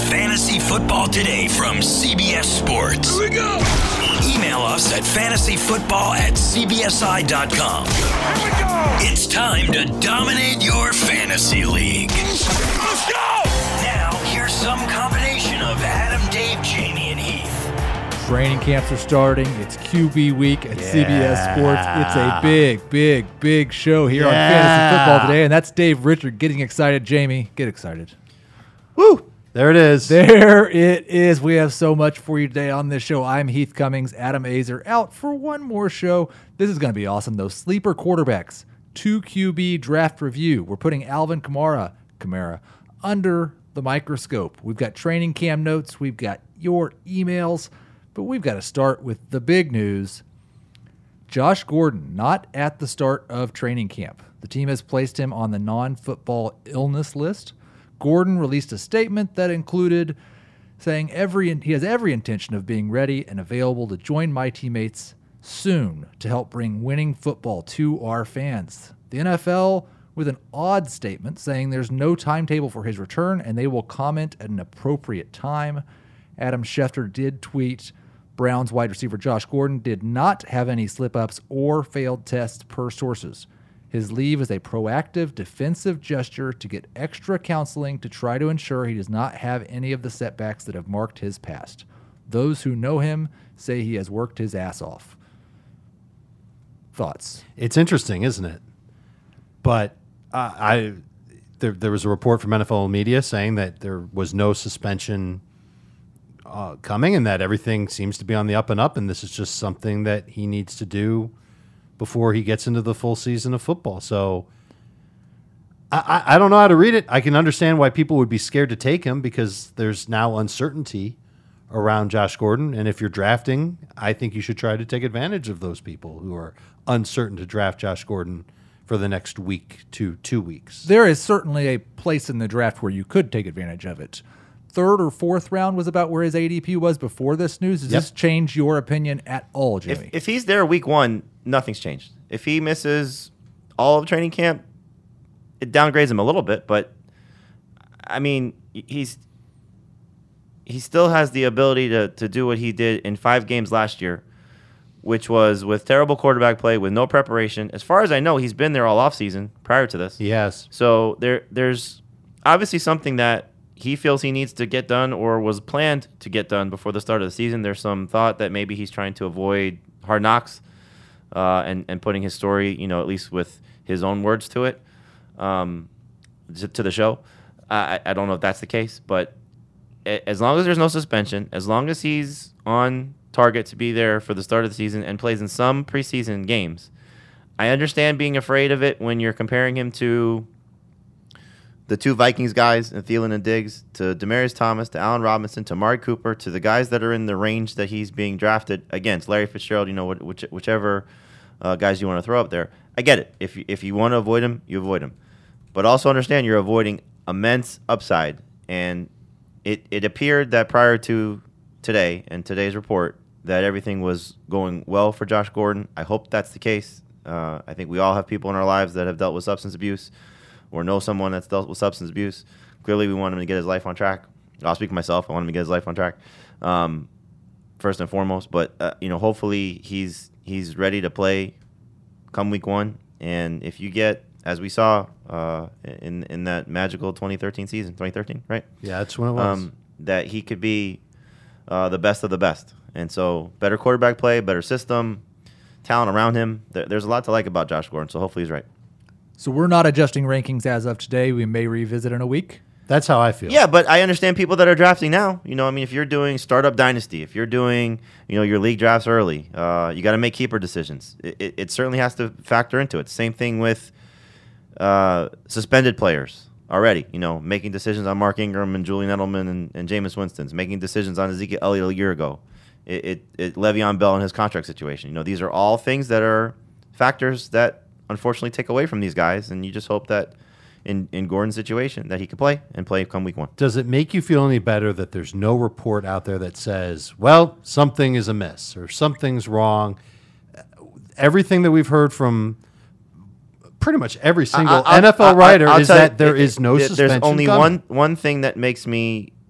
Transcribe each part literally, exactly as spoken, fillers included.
Fantasy Football Today from C B S Sports. Here we go. Email us at fantasyfootball at c b s i dot com. Here we go. It's time to dominate your fantasy league. Let's go. Now, here's some combination of Adam, Dave, Jamie, and Heath. Training camps are starting. It's Q B week at Yeah. C B S Sports. It's a big, big, big show here Yeah. on Fantasy Football Today, and that's Dave Richard getting excited. Jamie, get excited. Woo! There it is. There it is. We have so much for you today on this show. I'm Heath Cummings, Adam Azer, out for one more show. This is going to be awesome, though. Sleeper quarterbacks, two Q B draft review. We're putting Alvin Kamara, Kamara under the microscope. We've got training camp notes. We've got your emails. But we've got to start with the big news. Josh Gordon, not at the start of training camp. The team has placed him on the non-football illness list. Gordon released a statement that included saying every he has every intention of being ready and available to join my teammates soon to help bring winning football to our fans. The N F L with an odd statement saying there's no timetable for his return and they will comment at an appropriate time. Adam Schefter did tweet, Browns wide receiver Josh Gordon did not have any slip-ups or failed tests per sources. His leave is a proactive defensive gesture to get extra counseling to try to ensure he does not have any of the setbacks that have marked his past. Those who know him say he has worked his ass off. Thoughts? It's interesting, isn't it? But uh, I there, there was a report from N F L media saying that there was no suspension uh, coming and that everything seems to be on the up and up, and this is just something that he needs to do before he gets into the full season of football. So I, I, I don't know how to read it. I can understand why people would be scared to take him because there's now uncertainty around Josh Gordon. And if you're drafting, I think you should try to take advantage of those people who are uncertain to draft Josh Gordon for the next week to two weeks. There is certainly a place in the draft where you could take advantage of it. Third or fourth round was about where his A D P was before this news. Does Yep. this change your opinion at all, Jamie? If, if he's there week one, nothing's changed. If he misses all of training camp, it downgrades him a little bit. But I mean, he's he still has the ability to to do what he did in five games last year, which was with terrible quarterback play, with no preparation. As far as I know, he's been there all offseason prior to this. Yes. So there there's obviously something that he feels he needs to get done or was planned to get done before the start of the season. There's some thought that maybe he's trying to avoid hard knocks uh, and, and putting his story, you know, at least with his own words to it, um, to, to the show. I, I don't know if that's the case, but a, as long as there's no suspension, as long as he's on target to be there for the start of the season and plays in some preseason games, I understand being afraid of it when you're comparing him to the two Vikings guys, and Thielen and Diggs, to Demaryius Thomas, to Allen Robinson, to Amari Cooper, to the guys that are in the range that he's being drafted against, Larry Fitzgerald, you know, which, whichever uh, guys you want to throw up there. I get it. If you, if you want to avoid him, you avoid him. But also understand you're avoiding immense upside. And it, it appeared that prior to today and today's report that everything was going well for Josh Gordon. I hope that's the case. Uh, I think we all have people in our lives that have dealt with substance abuse or know someone that's dealt with substance abuse. Clearly, we want him to get his life on track. I'll speak for myself. I want him to get his life on track, um, first and foremost. But uh, you know, hopefully, he's he's ready to play come week one. And if you get, as we saw uh, in in that magical twenty thirteen season, twenty thirteen, right? Yeah, that's when it was. Um, that he could be uh, the best of the best. And so, better quarterback play, better system, talent around him. There, there's a lot to like about Josh Gordon. So hopefully, he's right. So we're not adjusting rankings as of today. We may revisit in a week. That's how I feel. Yeah, but I understand people that are drafting now. You know, I mean, if you're doing startup dynasty, if you're doing, you know, your league drafts early, uh, you got to make keeper decisions. It, it, it certainly has to factor into it. Same thing with uh, suspended players already. You know, making decisions on Mark Ingram and Julian Edelman and, and Jameis Winston's, making decisions on Ezekiel Elliott a year ago. It, it, it Le'Veon Bell and his contract situation. You know, these are all things that are factors that unfortunately take away from these guys, and you just hope that in, in Gordon's situation that he could play and play come week one. Does it make you feel any better that there's no report out there that says, well, something is amiss or something's wrong? Everything that we've heard from pretty much every single I, I, N F L I, I, writer I'll is tell that you, there it, is no it, suspension There's only coming. one one thing that makes me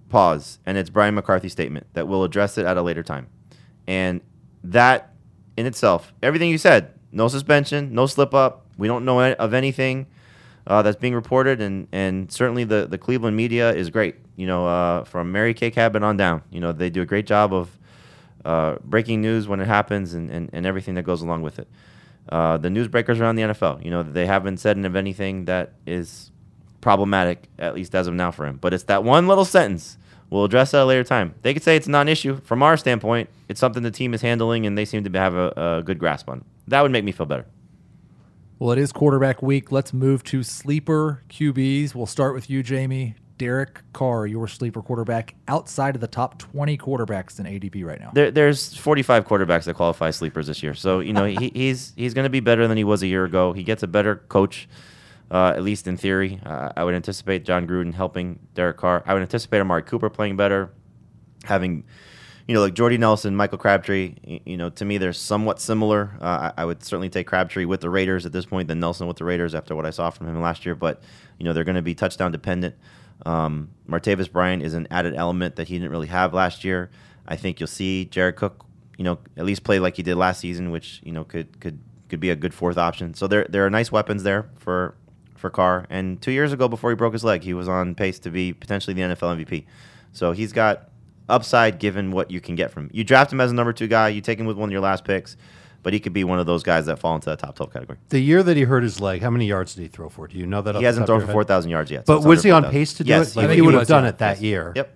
pause, and it's Brian McCarthy's statement that we'll address it at a later time. And that in itself, everything you said, no suspension, no slip up. We don't know of anything uh, that's being reported, and, and certainly the, the Cleveland media is great. You know, uh, from Mary Kay Cabin on down, you know, they do a great job of uh, breaking news when it happens and, and, and everything that goes along with it. Uh, the newsbreakers around the N F L, you know, they haven't said of anything that is problematic, at least as of now for him. But it's that one little sentence. We'll address that at a later time. They could say it's a non-issue. From our standpoint, it's something the team is handling, and they seem to have a, a good grasp on. That would make me feel better. Well, it is quarterback week. Let's move to sleeper Q Bs. We'll start with you, Jamie. Derek Carr, your sleeper quarterback, outside of the top twenty quarterbacks in A D P right now. There, there's forty-five quarterbacks that qualify sleepers this year. So, you know, he, he's he's going to be better than he was a year ago. He gets a better coach, uh, at least in theory. Uh, I would anticipate John Gruden helping Derek Carr. I would anticipate Amari Cooper playing better, having, you know, like Jordy Nelson, Michael Crabtree. You know, to me, they're somewhat similar. Uh, I, I would certainly take Crabtree with the Raiders at this point than Nelson with the Raiders after what I saw from him last year. But, you know, they're going to be touchdown dependent. Um, Martavis Bryant is an added element that he didn't really have last year. I think you'll see Jared Cook, you know, at least play like he did last season, which, you know, could could could be a good fourth option. So there there are nice weapons there for for Carr. And two years ago, before he broke his leg, he was on pace to be potentially the N F L M V P. So he's got upside given what you can get from him. You draft him as a number two guy, you take him with one of your last picks, but he could be one of those guys that fall into the top twelve category. The year that he hurt his leg, how many yards did he throw for? Do you know that? He hasn't thrown for four thousand yards yet. But so was he on four thousand. pace to do Yes, it? Like I think he would he have was, done yeah. it that Yes. year. Yep.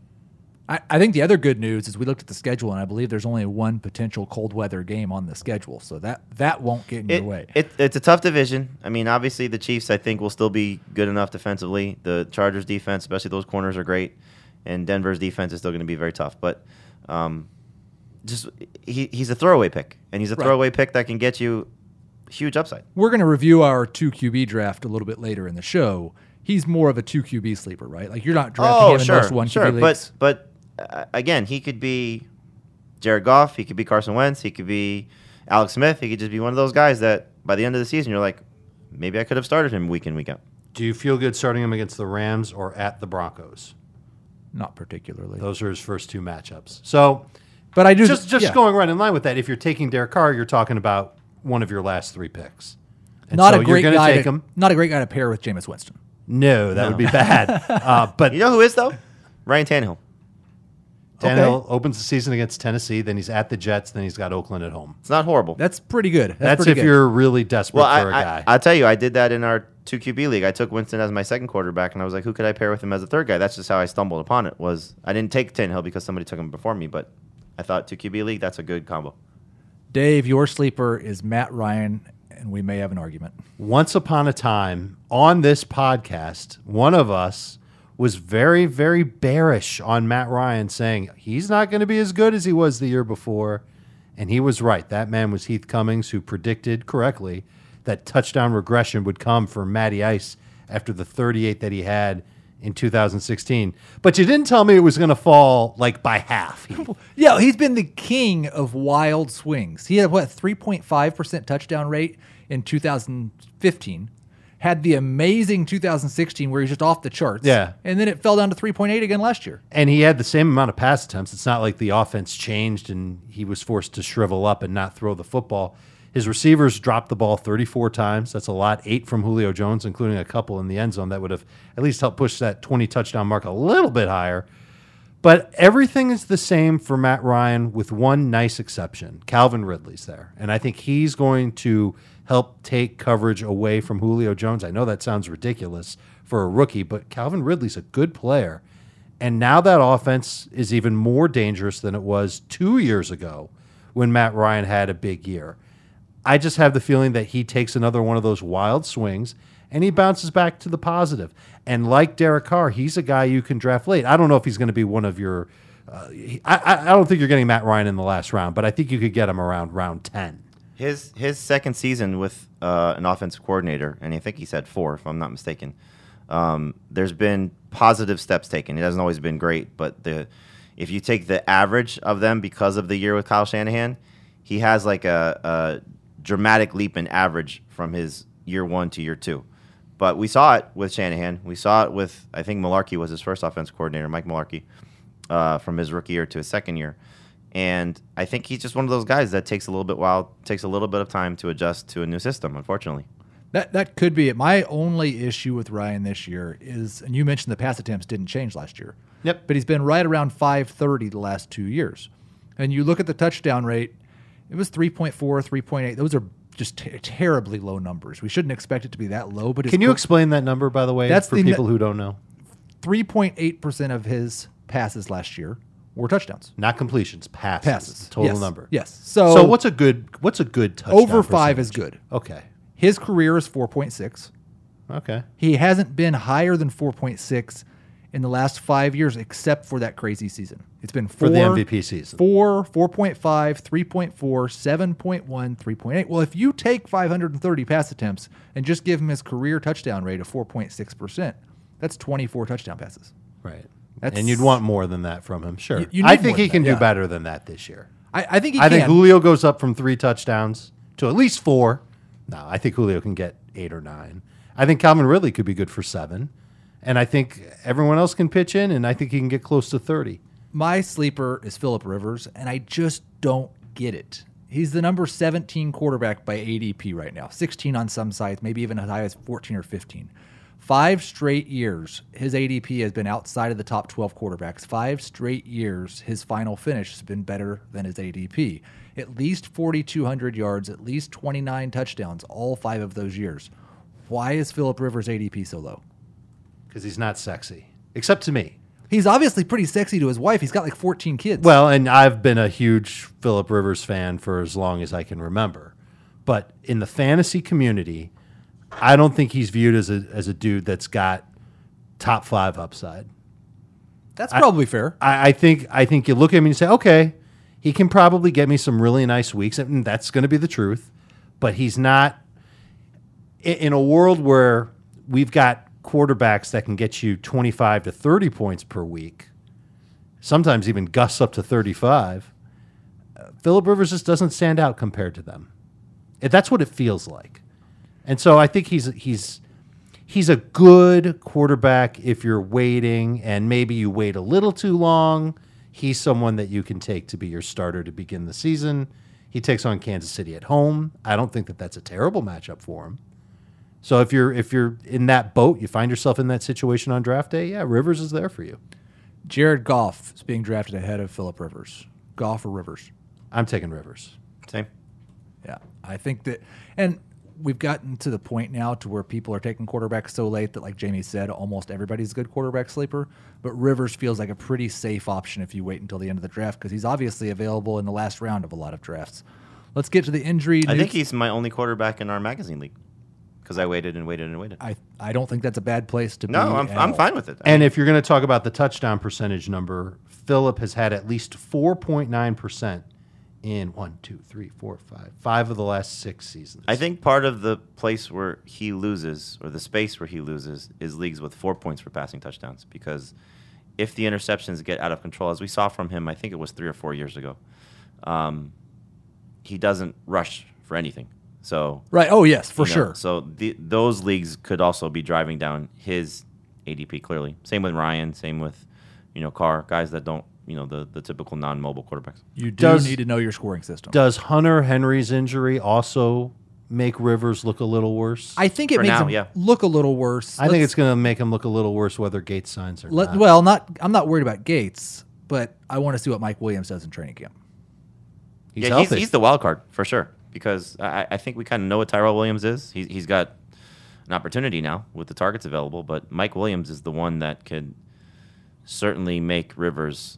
I, I think the other good news is we looked at the schedule, and I believe there's only one potential cold weather game on the schedule, so that, that won't get in It, your way. it, it's a tough division. I mean, obviously the Chiefs, I think, will still be good enough defensively. The Chargers' defense, especially those corners, are great, and Denver's defense is still going to be very tough. But um, just he, he's a throwaway pick, and he's a Right. throwaway pick that can get you huge upside. We're going to review our two Q B draft a little bit later in the show. He's more of a two Q B sleeper, right? Like you're not drafting Oh, him sure, in most one sure. Q B leagues. But but uh, again, he could be Jared Goff. He could be Carson Wentz. He could be Alex Smith. He could just be one of those guys that by the end of the season, you're like, maybe I could have started him week in, week out. Do you feel good starting him against the Rams or at the Broncos? Not particularly. Those are his first two matchups. So But I do just just yeah. going right in line with that, if you're taking Derek Carr, you're talking about one of your last three picks. And not so a great you're gonna guy. take To, him. not a great guy to pair with Jameis Winston. No, that would be bad. Uh, but You know who is though? Ryan Tannehill. Tannehill okay. opens the season against Tennessee, then he's at the Jets, then he's got Oakland at home. It's not horrible. That's pretty good. That's, That's, pretty if good. you're really desperate Well, for a I, guy. I, I'll tell you, I did that in our two Q B league. I took Winston as my second quarterback, and I was like, who could I pair with him as a third guy? That's just how I stumbled upon it. Was I didn't take Tannehill because somebody took him before me, but I thought two Q B league, that's a good combo. Dave, your sleeper is Matt Ryan, and we may have an argument. Once upon a time on this podcast, one of us was very, very bearish on Matt Ryan, saying he's not going to be as good as he was the year before. And he was right. That man was Heath Cummings, who predicted correctly that touchdown regression would come for Matty Ice after the thirty-eight that he had in two thousand sixteen. But you didn't tell me it was going to fall like by half. Heath. Yeah, he's been the king of wild swings. He had, what, three point five percent touchdown rate in two thousand fifteen. Had the amazing two thousand sixteen where he's just off the charts. Yeah. And then it fell down to three point eight again last year. And he had the same amount of pass attempts. It's not like the offense changed and he was forced to shrivel up and not throw the football. His receivers dropped the ball thirty-four times. That's a lot. Eight from Julio Jones, including a couple in the end zone that would have at least helped push that twenty touchdown mark a little bit higher. But everything is the same for Matt Ryan with one nice exception. Calvin Ridley's there. And I think he's going to help take coverage away from Julio Jones. I know that sounds ridiculous for a rookie, but Calvin Ridley's a good player. And now that offense is even more dangerous than it was two years ago when Matt Ryan had a big year. I just have the feeling that he takes another one of those wild swings and he bounces back to the positive. And like Derek Carr, he's a guy you can draft late. I don't know if he's going to be one of your uh, I, I don't think you're getting Matt Ryan in the last round, but I think you could get him around round ten. His his second season with uh, an offensive coordinator, and I think he said four, if I'm not mistaken. Um, there's been positive steps taken. It hasn't always been great, but the if you take the average of them because of the year with Kyle Shanahan, he has like a, a dramatic leap in average from his year one to year two. But we saw it with Shanahan. We saw it with, I think Mularkey was his first offense coordinator, Mike Mularkey, uh, from his rookie year to his second year. And I think he's just one of those guys that takes a little bit while takes a little bit of time to adjust to a new system, unfortunately. That that could be it. My only issue with Ryan this year is, and you mentioned the pass attempts didn't change last year. Yep. But he's been right around five thirty the last two years. And you look at the touchdown rate, it was three point four, three point eight. Those are just ter- terribly low numbers. We shouldn't expect it to be that low. But Can you explain that number, by the way, That's for the people ne- who don't know? three point eight percent of his passes last year were touchdowns. Not completions, passes. Passes. Total Yes. number. Yes. So, So what's a good what's a good touchdown over five is percentage? good. Okay. His career is four point six. Okay. He hasn't been higher than four point six in the last five years, except for that crazy season. It's been four, For the M V P season. four, four point five, three point four, seven point one, three point eight. Well, if you take five hundred thirty pass attempts and just give him his career touchdown rate of four point six percent, that's twenty-four touchdown passes. Right. That's- and you'd want more than that from him, sure. You- you I need think more he than can that, do yeah. better than that this year. I, I think he I can. think Julio goes up from three touchdowns to at least four. No, I think Julio can get eight or nine. I think Calvin Ridley could be good for seven. And I think everyone else can pitch in, and I think he can get close to thirty. My sleeper is Phillip Rivers, and I just don't get it. He's the number seventeen quarterback by A D P right now, sixteen on some sites, maybe even as high as fourteen or fifteen. Five straight years, his A D P has been outside of the top twelve quarterbacks. Five straight years, his final finish has been better than his A D P. At least forty-two hundred yards, at least twenty-nine touchdowns, all five of those years. Why is Phillip Rivers' A D P so low? Because he's not sexy, except to me. He's obviously pretty sexy to his wife. He's got like fourteen kids. Well, and I've been a huge Phillip Rivers fan for as long as I can remember. But in the fantasy community, I don't think he's viewed as a as a dude that's got top five upside. that's probably fair. I, I think I think you look at him and you say, okay, he can probably get me some really nice weeks, and that's going to be the truth. But he's not in, in a world where we've got quarterbacks that can get you twenty-five to thirty points per week, sometimes even gusts up to thirty-five. Uh, Phillip Rivers just doesn't stand out compared to them. And that's what it feels like. And so I think he's he's he's a good quarterback if you're waiting, and maybe you wait a little too long. He's someone that you can take to be your starter to begin the season. He takes on Kansas City at home. I don't think that that's a terrible matchup for him. So if you're if you're in that boat, you find yourself in that situation on draft day, yeah, Rivers is there for you. Jared Goff is being drafted ahead of Phillip Rivers. Goff or Rivers? I'm taking Rivers. Same. Yeah, I think that, and we've gotten to the point now to where people are taking quarterbacks so late that, like Jamie said, almost everybody's a good quarterback sleeper. But Rivers feels like a pretty safe option if you wait until the end of the draft because he's obviously available in the last round of a lot of drafts. Let's get to the injury. I news. think he's my only quarterback in our magazine league because I waited and waited and waited. I I don't think that's a bad place to be. no, I'm at I'm all. fine with it. I And mean, if you're going to talk about the touchdown percentage number, Phillip has had at least four point nine percent in one, two, three, four, five, five of the last six seasons. I think part of the place where he loses, or the space where he loses, is leagues with four points for passing touchdowns. Because if the interceptions get out of control, as we saw from him, I think it was three or four years ago, um, he doesn't rush for anything. So Right. Oh yes, for you know, sure. So the, those leagues could also be driving down his A D P clearly. Same with Ryan. Same with you know Carr, guys that don't you know the the typical non-mobile quarterbacks. You do Does- need to know your scoring system. Does Hunter Henry's injury also make Rivers look a little worse? I think it For makes now, him yeah. look a little worse. I think Let's- it's going to make him look a little worse whether Gates signs or Let, not. well, not. I'm not worried about Gates, but I want to see what Mike Williams does in training camp. he's yeah, healthy. he's, he's the wild card for sure because I, I think we kind of know what Tyrell Williams is. He's he's got an opportunity now with the targets available, but Mike Williams is the one that could certainly make Rivers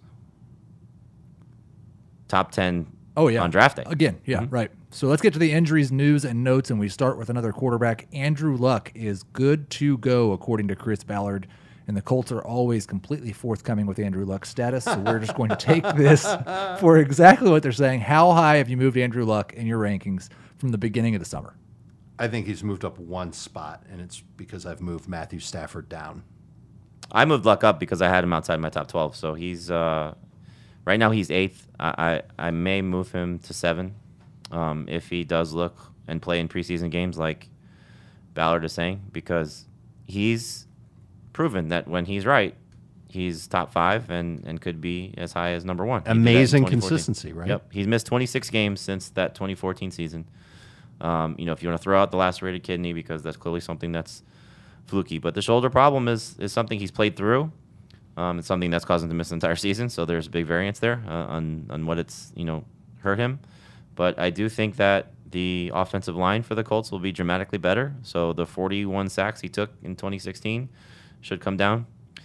top ten. Oh yeah, on draft day again. Yeah, Mhm. right. So let's get to the injuries, news, and notes, and we start with another quarterback. Andrew Luck is good to go, according to Chris Ballard. And the Colts are always completely forthcoming with Andrew Luck's status. So we're just going to take this for exactly what they're saying. How high have you moved Andrew Luck in your rankings from the beginning of the summer? I think he's moved up one spot, and it's because I've moved Matthew Stafford down. I moved Luck up because I had him outside my top twelve. So he's uh, right now he's eighth. I, I I may move him to seven um, if he does look and play in preseason games like Ballard is saying because he's proven that when he's right, he's top five and, and could be as high as number one. He did that in Amazing twenty fourteen. consistency, right? Yep. He's missed twenty-six games since that twenty fourteen season. Um, you know, if you want to throw out the lacerated kidney, because that's clearly something that's fluky. But the shoulder problem is, is something he's played through. Um, it's something that's caused him to miss the entire season. So there's a big variance there uh, on, on what it's, you know, hurt him. But I do think that the offensive line for the Colts will be dramatically better. So the forty-one sacks he took in twenty sixteen should come down.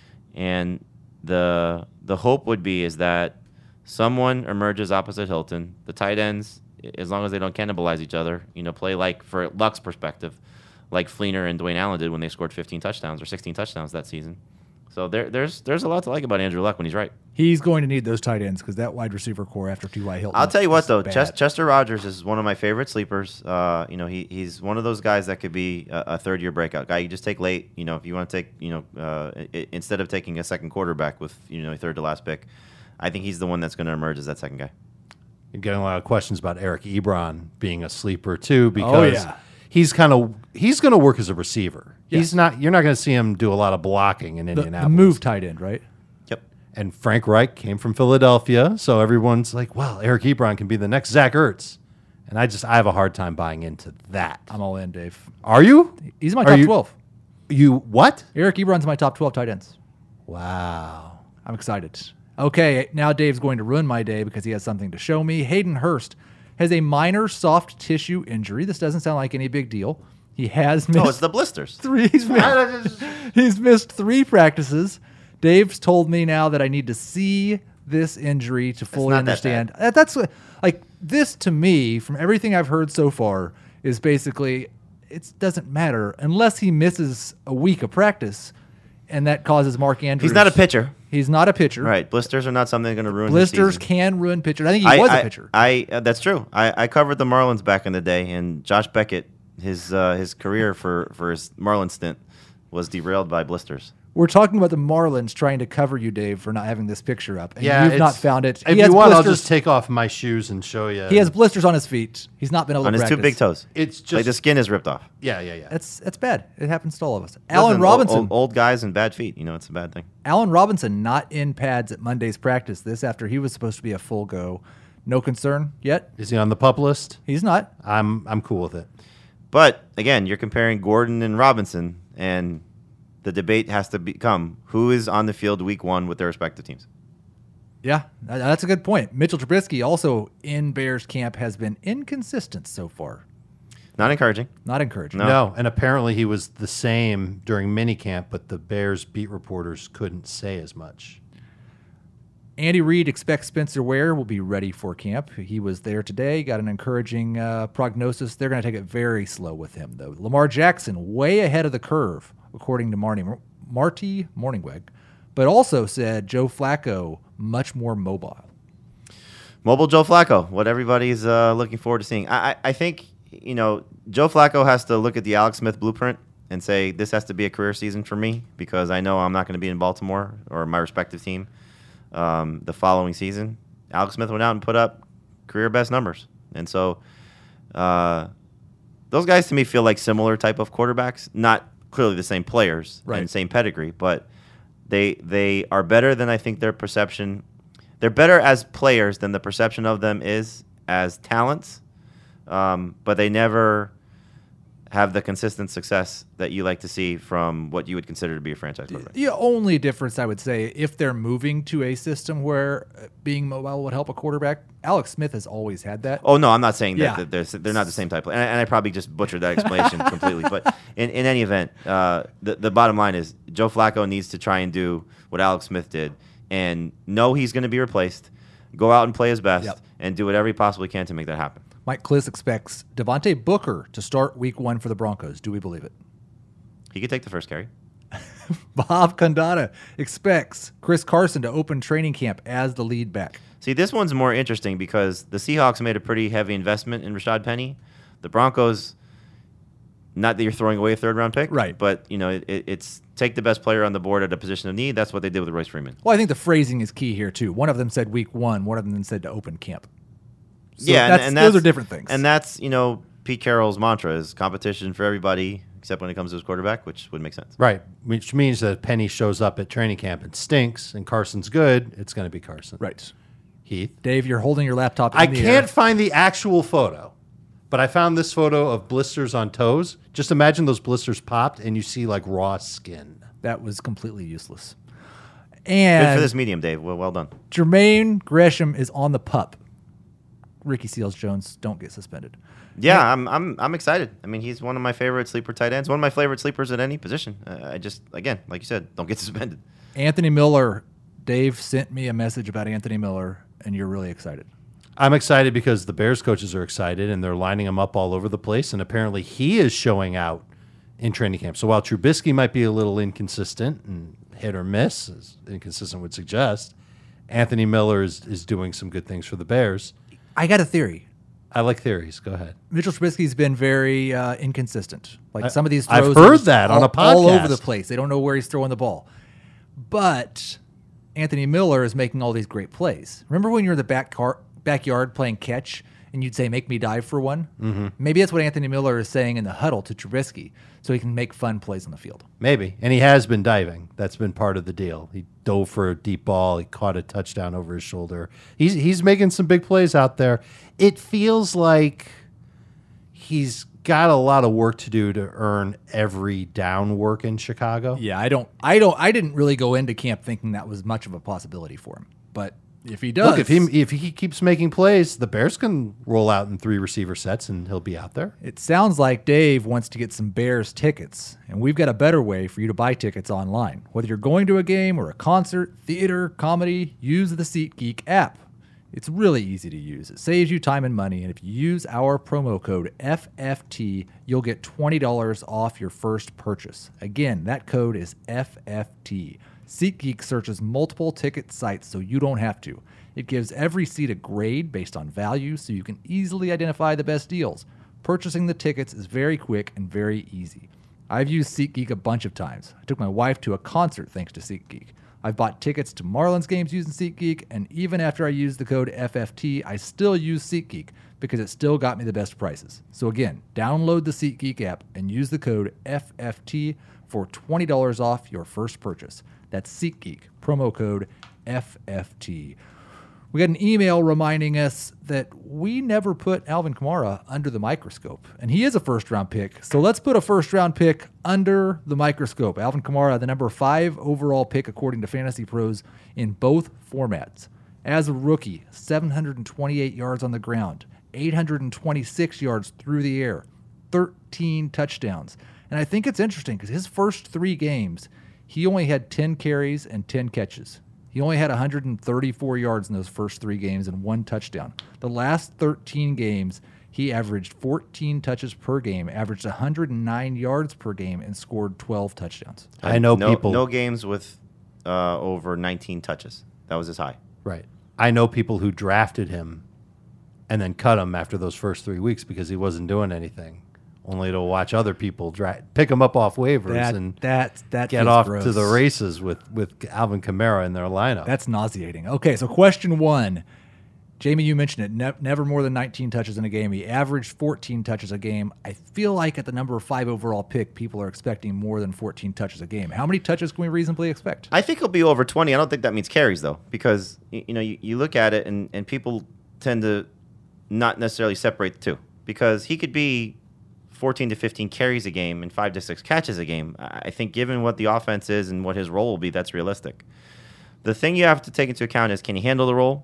And the the hope would be is that someone emerges opposite Hilton. The tight ends, as long as they don't cannibalize each other, you know, play like, for Luck's perspective, like Fleener and Dwayne Allen did when they scored fifteen touchdowns or sixteen touchdowns that season. So there, there's there's a lot to like about Andrew Luck when he's right. He's going to need those tight ends because that wide receiver core after T Y. Hilton. I'll tell you what, is though, bad. Ches- Chester Rogers is one of my favorite sleepers. Uh, you know, he he's one of those guys that could be a, a third year breakout guy. You just take late. You know, if you want to take, you know, uh, I- instead of taking a second quarterback with, you know, a third to last pick, I think he's the one that's going to emerge as that second guy. You're getting a lot of questions about Eric Ebron being a sleeper too, because Oh, yeah. he's kind of he's going to work as a receiver. Yes. He's not. You're not going to see him do a lot of blocking in the, Indianapolis. the move tight end, right? Yep. And Frank Reich came from Philadelphia, so everyone's like, "Well, Eric Ebron can be the next Zach Ertz," and I just I have a hard time buying into that. I'm all in, Dave. Are you? He's my Are top you- twelve. You what? Eric Ebron's my top twelve tight ends. Wow. I'm excited. Okay, now Dave's going to ruin my day because he has something to show me. Hayden Hurst has a minor soft tissue injury. This doesn't sound like any big deal. He has missed Oh, it's the blisters. three. He's missed, he's missed three practices. Dave's told me now that I need to see this injury to fully not that understand. That That's what- like this to me, from everything I've heard so far, is basically it doesn't matter unless he misses a week of practice, and that causes Mark Andrews. He's not a pitcher. He's not a pitcher. Right. Blisters are not something that's going to ruin his Blisters season. can ruin pitchers. I think he I, was I, a pitcher. I uh, that's true. I, I covered the Marlins back in the day, and Josh Beckett, his uh, his career for, for his Marlins stint was derailed by blisters. We're talking about the Marlins trying to cover you, Dave, for not having this picture up. And Yeah, you've not it's- found it. If He has you want, I'll blisters- just take off my shoes and show you. He has blisters on his feet. He's not been able On to his practice. two big toes. It's just like the skin is ripped off. yeah, yeah, yeah. That's that's bad. It happens to all of us. Allen Listen, Robinson. Old, old guys and bad feet. You know, it's a bad thing. Allen Robinson not in pads at Monday's practice. This after he was supposed to be a full go. No concern yet. Is he on the pup list? He's not. I'm I'm cool with it. But again, you're comparing Gordon and Robinson, and the debate has to become who is on the field week one with their respective teams. Yeah, that- that's a good point. Mitchell Trubisky also in Bears camp has been inconsistent so far. Not encouraging. Not encouraging. No. No, and apparently he was the same during minicamp, but the Bears beat reporters couldn't say as much. Andy Reid expects Spencer Ware will be ready for camp. He was there today, got an encouraging uh, prognosis. They're going to take it very slow with him, though. Lamar Jackson, way ahead of the curve, according to Marty, Marty Morningweg, but also said Joe Flacco, much more mobile. Mobile Joe Flacco, what everybody's uh, looking forward to seeing. I, I, I think, you know, Joe Flacco has to look at the Alex Smith blueprint and say, this has to be a career season for me because I know I'm not going to be in Baltimore or my respective team um, the following season. Alex Smith went out and put up career best numbers. And so uh, those guys to me feel like similar type of quarterbacks, not clearly the same players Right. and same pedigree, but they they are better than I think their perception. They're better as players than the perception of them is as talents, um, but they never have the consistent success that you like to see from what you would consider to be a franchise quarterback. The only difference, I would say, if they're moving to a system where uh, being mobile would help a quarterback, Alex Smith has always had that. Oh, no, I'm not saying that, Yeah. that they're, they're not the same type of player. And, I- and I probably just butchered that explanation completely. But in, in any event, uh, the, the bottom line is Joe Flacco needs to try and do what Alex Smith did and know he's going to be replaced, go out and play his best, Yep. and do whatever he possibly can to make that happen. Mike Kliss expects Devontae Booker to start week one for the Broncos. Do we believe it? He could take the first carry. Bob Condata expects Chris Carson to open training camp as the lead back. See, this one's more interesting because the Seahawks made a pretty heavy investment in Rashad Penny. The Broncos, not that you're throwing away a third-round pick, Right. but you know it, it, it's take the best player on the board at a position of need. That's what they did with Royce Freeman. Well, I think the phrasing is key here, too. One of them said week one. One of them said to open camp. So yeah, that's, and, and those that's, are different things. And that's, you know, Pete Carroll's mantra is competition for everybody, except when it comes to his quarterback, which would make sense. Right, which means that if Penny shows up at training camp and stinks and Carson's good, it's going to be Carson. Right. Heath? Dave, you're holding your laptop in I the can't air. find the actual photo, but I found this photo of blisters on toes. Just imagine those blisters popped and you see like raw skin. That was completely useless. Good And for this medium, Dave. Well, well done. Jermaine Gresham is on the pup. Ricky Seals-Jones, don't get suspended. Yeah, I'm I'm I'm excited. I mean, he's one of my favorite sleeper tight ends. One of my favorite sleepers at any position. Uh, I just, again, like you said, don't get suspended. Anthony Miller, Dave sent me a message about Anthony Miller, and you're really excited. I'm excited because the Bears coaches are excited and they're lining him up all over the place. And apparently he is showing out in training camp. So while Trubisky might be a little inconsistent and hit or miss, as inconsistent would suggest, Anthony Miller is, is doing some good things for the Bears. I got a theory. I like theories. Go ahead. Mitchell Trubisky's been very uh, inconsistent. Like I- some of these I've throws, heard are just that on all, a all over podcast. the place. They don't know where he's throwing the ball. But Anthony Miller is making all these great plays. Remember when you're in the back car, backyard playing catch and you'd say, make me dive for one? Mm-hmm. Maybe that's what Anthony Miller is saying in the huddle to Trubisky so he can make fun plays on the field. Maybe. And he has been diving. That's been part of the deal. He dove for a deep ball. He caught a touchdown over his shoulder. He's he's making some big plays out there. It feels like he's got a lot of work to do to earn every down work in Chicago. Yeah, I don't, I don't, I didn't really go into camp thinking that was much of a possibility for him. But if he does, Look, if he if he keeps making plays, the Bears can roll out in three receiver sets and he'll be out there. it sounds like Dave wants to get some Bears tickets, and we've got a better way for you to buy tickets online. Whether you're going to a game or a concert, theater, comedy, use the SeatGeek app. It's really easy to use. It saves you time and money, and if you use our promo code F F T, you'll get twenty dollars off your first purchase. Again, that code is F F T. SeatGeek searches multiple ticket sites so you don't have to. It gives every seat a grade based on value so you can easily identify the best deals. Purchasing the tickets is very quick and very easy. I've used SeatGeek a bunch of times. I took my wife to a concert thanks to SeatGeek. I've bought tickets to Marlins games using SeatGeek, and even after I used the code F F T, I still use SeatGeek because it still got me the best prices. So again, download the SeatGeek app and use the code F F T for twenty dollars off your first purchase. That's SeatGeek, promo code F F T. We got an email reminding us that we never put Alvin Kamara under the microscope, and he is a first-round pick. So let's put a first-round pick under the microscope. Alvin Kamara, the number five overall pick according to Fantasy Pros in both formats. As a rookie, seven hundred twenty-eight yards on the ground, eight hundred twenty-six yards through the air, thirteen touchdowns. And I think it's interesting because his first three games, he only had ten carries and ten catches. He only had one hundred thirty-four yards in those first three games and one touchdown. The last thirteen games, he averaged fourteen touches per game, averaged one hundred nine yards per game, and scored twelve touchdowns. I know no, people. No games with uh, over nineteen touches. That was his high. Right. I know people who drafted him and then cut him after those first three weeks because he wasn't doing anything, only to watch other people dra- pick him up off waivers That, and that, that get feels off gross. to the races with, with Alvin Kamara in their lineup. That's nauseating. Okay, so question one. Jamie, you mentioned it. Ne- never more than nineteen touches in a game. He averaged fourteen touches a game. I feel like at the number five overall pick, people are expecting more than fourteen touches a game. How many touches can we reasonably expect? I think he'll be over twenty. I don't think that means carries, though, because y- you know you, you look at it and, and people tend to not necessarily separate the two, because he could be fourteen to fifteen carries a game and five to six catches a game. I I think given what the offense is and what his role will be, that's realistic. The thing you have to take into account is, can he handle the role?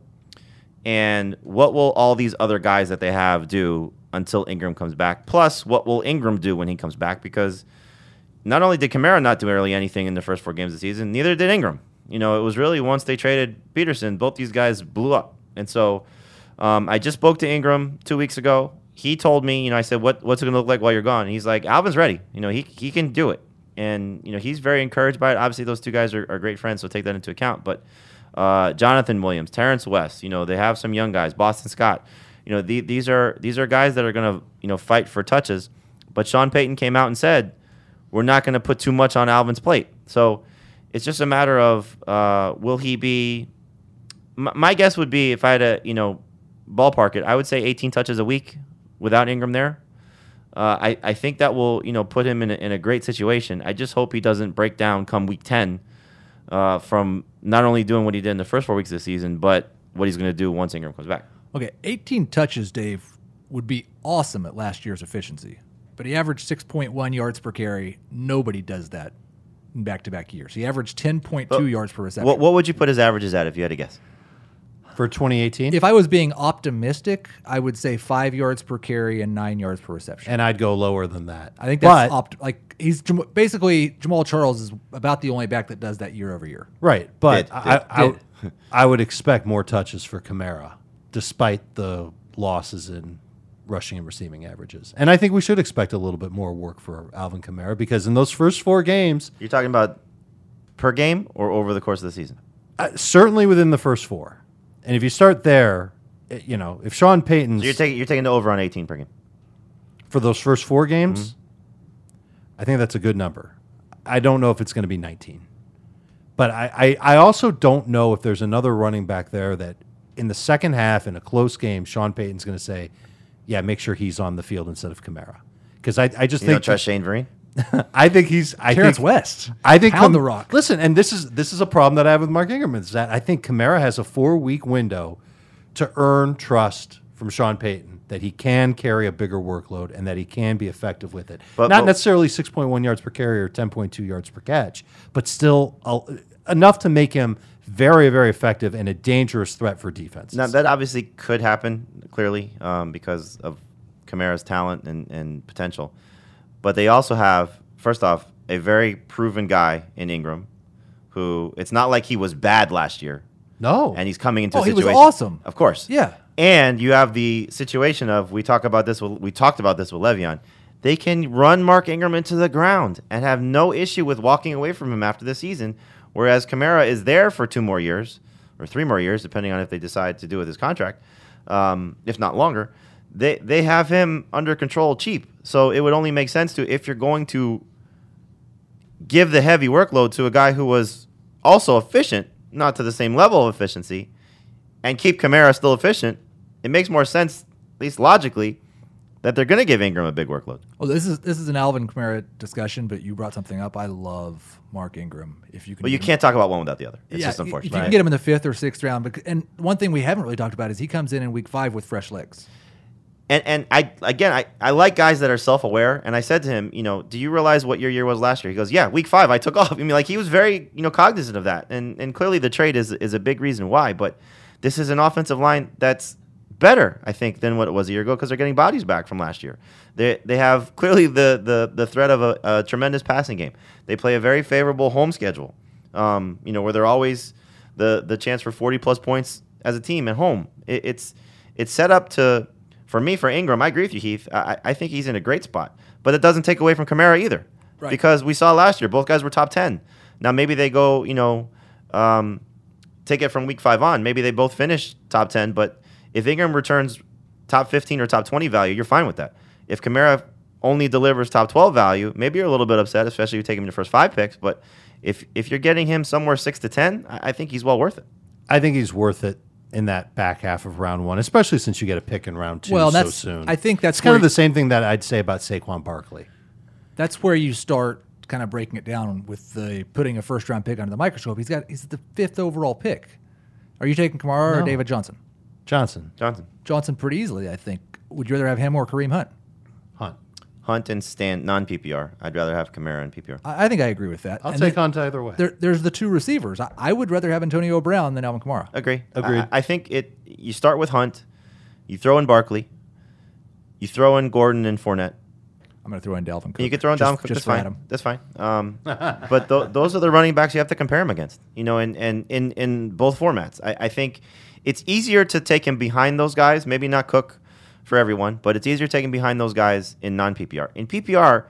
And what will all these other guys that they have do until Ingram comes back? Plus, what will Ingram do when he comes back? Because not only did Kamara not do really anything in the first four games of the season, neither did Ingram. You know, it was really once they traded Peterson, both these guys blew up. And so um, I just spoke to Ingram two weeks ago. He told me, you know, I said, what, what's it going to look like while you're gone? And he's like, Alvin's ready. You know, he he can do it. And, you know, he's very encouraged by it. Obviously, those two guys are, are great friends, so take that into account. But uh, Jonathan Williams, Terrence West, you know, they have some young guys, Boston Scott. You know, the, these are these are guys that are going to, you know, fight for touches. But Sean Payton came out and said, we're not going to put too much on Alvin's plate. So it's just a matter of, uh, will he be my, my guess would be, if I had to, you know, ballpark it, I would say eighteen touches a week without Ingram there. Uh, I, I think that will, you know, put him in a, in a great situation. I just hope he doesn't break down come week ten uh, from not only doing what he did in the first four weeks of the season, but what he's going to do once Ingram comes back. Okay, eighteen touches, Dave, would be awesome at last year's efficiency. But he averaged six point one yards per carry. Nobody does that in back-to-back years. He averaged ten point two Well, yards per reception. What, what would you put his averages at if you had to guess? For twenty eighteen? If I was being optimistic, I would say five yards per carry and nine yards per reception. And I'd go lower than that. I think that's But- opt- like he's Jam- basically Jamal Charles is about the only back that does that year over year. Right, but Did, I, did, I, did. I would expect more touches for Kamara, despite the losses in rushing and receiving averages. And I think we should expect a little bit more work for Alvin Kamara because in those first four games, You're talking about per game or over the course of the season? uh, certainly within the first four. And if you start there, it- you know, if Sean Payton's So you're taking you're taking the over on eighteen per game. for those first four games, Mm-hmm. I think that's a good number. I don't know if it's going to be nineteen. But I, I, I also don't know if there's another running back there that in the second half in a close game, Sean Payton's going to say, yeah, make sure he's on the field instead of Kamara. Because I, I just You don't think trust Shane Vereen? I think he's I Terrence think, West. I think Pound Kam- the rock. Listen, and this is this is a problem that I have with Mark Ingram is that I think Kamara has a four week window to earn trust from Sean Payton that he can carry a bigger workload and that he can be effective with it. But- Not but- necessarily six point one yards per carry or ten point two yards per catch, but still a, enough to make him very, very effective and a dangerous threat for defenses. Now, that obviously could happen, clearly, um, because of Kamara's talent and, and potential. But they also have, first off, a very proven guy in Ingram who it's not like he was bad last year. no. And he's coming into Oh, a he was situation. awesome. Of course. Yeah. And you have the situation of, we talk about this, with, we talked about this with Le'Veon. They can run Mark Ingram into the ground and have no issue with walking away from him after the season, whereas Kamara is there for two more years or three more years, depending on if they decide to do with his contract, um, if not longer. They they have him under control cheap. So it would only make sense to, if you're going to give the heavy workload to a guy who was also efficient, not to the same level of efficiency, and keep Kamara still efficient, it makes more sense, at least logically, that they're going to give Ingram a big workload. Well, this is this is an Alvin Kamara discussion, but you brought something up. I love Mark Ingram. If you can, But you get him- can't talk about one without the other. It's yeah, just If unfortunate. you can get him in the fifth or sixth round, bec- and one thing we haven't really talked about is he comes in in week five with fresh legs. And and I again I, I like guys that are self aware. And I said to him, you know, do you realize what your year was last year? He goes, yeah, week five I took off. I mean, like he was very you know cognizant of that. And and clearly the trade is is a big reason why. But this is an offensive line that's better, I think, than what it was a year ago because they're getting bodies back from last year. They they have clearly the the the threat of a, a tremendous passing game. They play a very favorable home schedule. Um, you know, where they're always the the chance for forty plus points as a team at home. It, it's it's set up to. For me, for Ingram, I agree with you, Heath. I, I think he's in a great spot. But it doesn't take away from Kamara either. Right. Because we saw last year, both guys were top ten. Now, maybe they go, you know, um, take it from week five on. Maybe they both finish top ten. But if Ingram returns top fifteen or top twenty value, you're fine with that. If Kamara only delivers top twelve value, maybe you're a little bit upset, especially if you take him in the first five picks. But if if you're getting him somewhere six to ten, I, I think he's well worth it. I think he's worth it in that back half of round one, especially since you get a pick in round two Well, so that's- soon. I think that's it's kind where- of the same thing that I'd say about Saquon Barkley. That's where you start kind of breaking it down with the putting a first round pick under the microscope. He's got he's the fifth overall pick. Are you taking Kamara or No. David Johnson? Johnson, Johnson. Johnson pretty easily, I think. Would you rather have him or Kareem Hunt? Hunt. Hunt and Stan, non-P P R. I'd rather have Kamara and P P R. I, I think I agree with that. I'll And take then Hunt either way. There, there's the two receivers. I, I would rather have Antonio Brown than Alvin Kamara. Agree. Agreed. I, I think it. You start with Hunt, you throw in Barkley, you throw in Gordon and Fournette. I'm going to throw in Dalvin Cook. You can throw in just, Dalvin Cook. just That's for fine. Adam. That's fine. Um, but th- those are the running backs you have to compare him against. You know, and in, in, in both formats. I, I think it's easier to take him behind those guys. Maybe not Cook for everyone, but it's easier taking behind those guys in non-P P R. In P P R,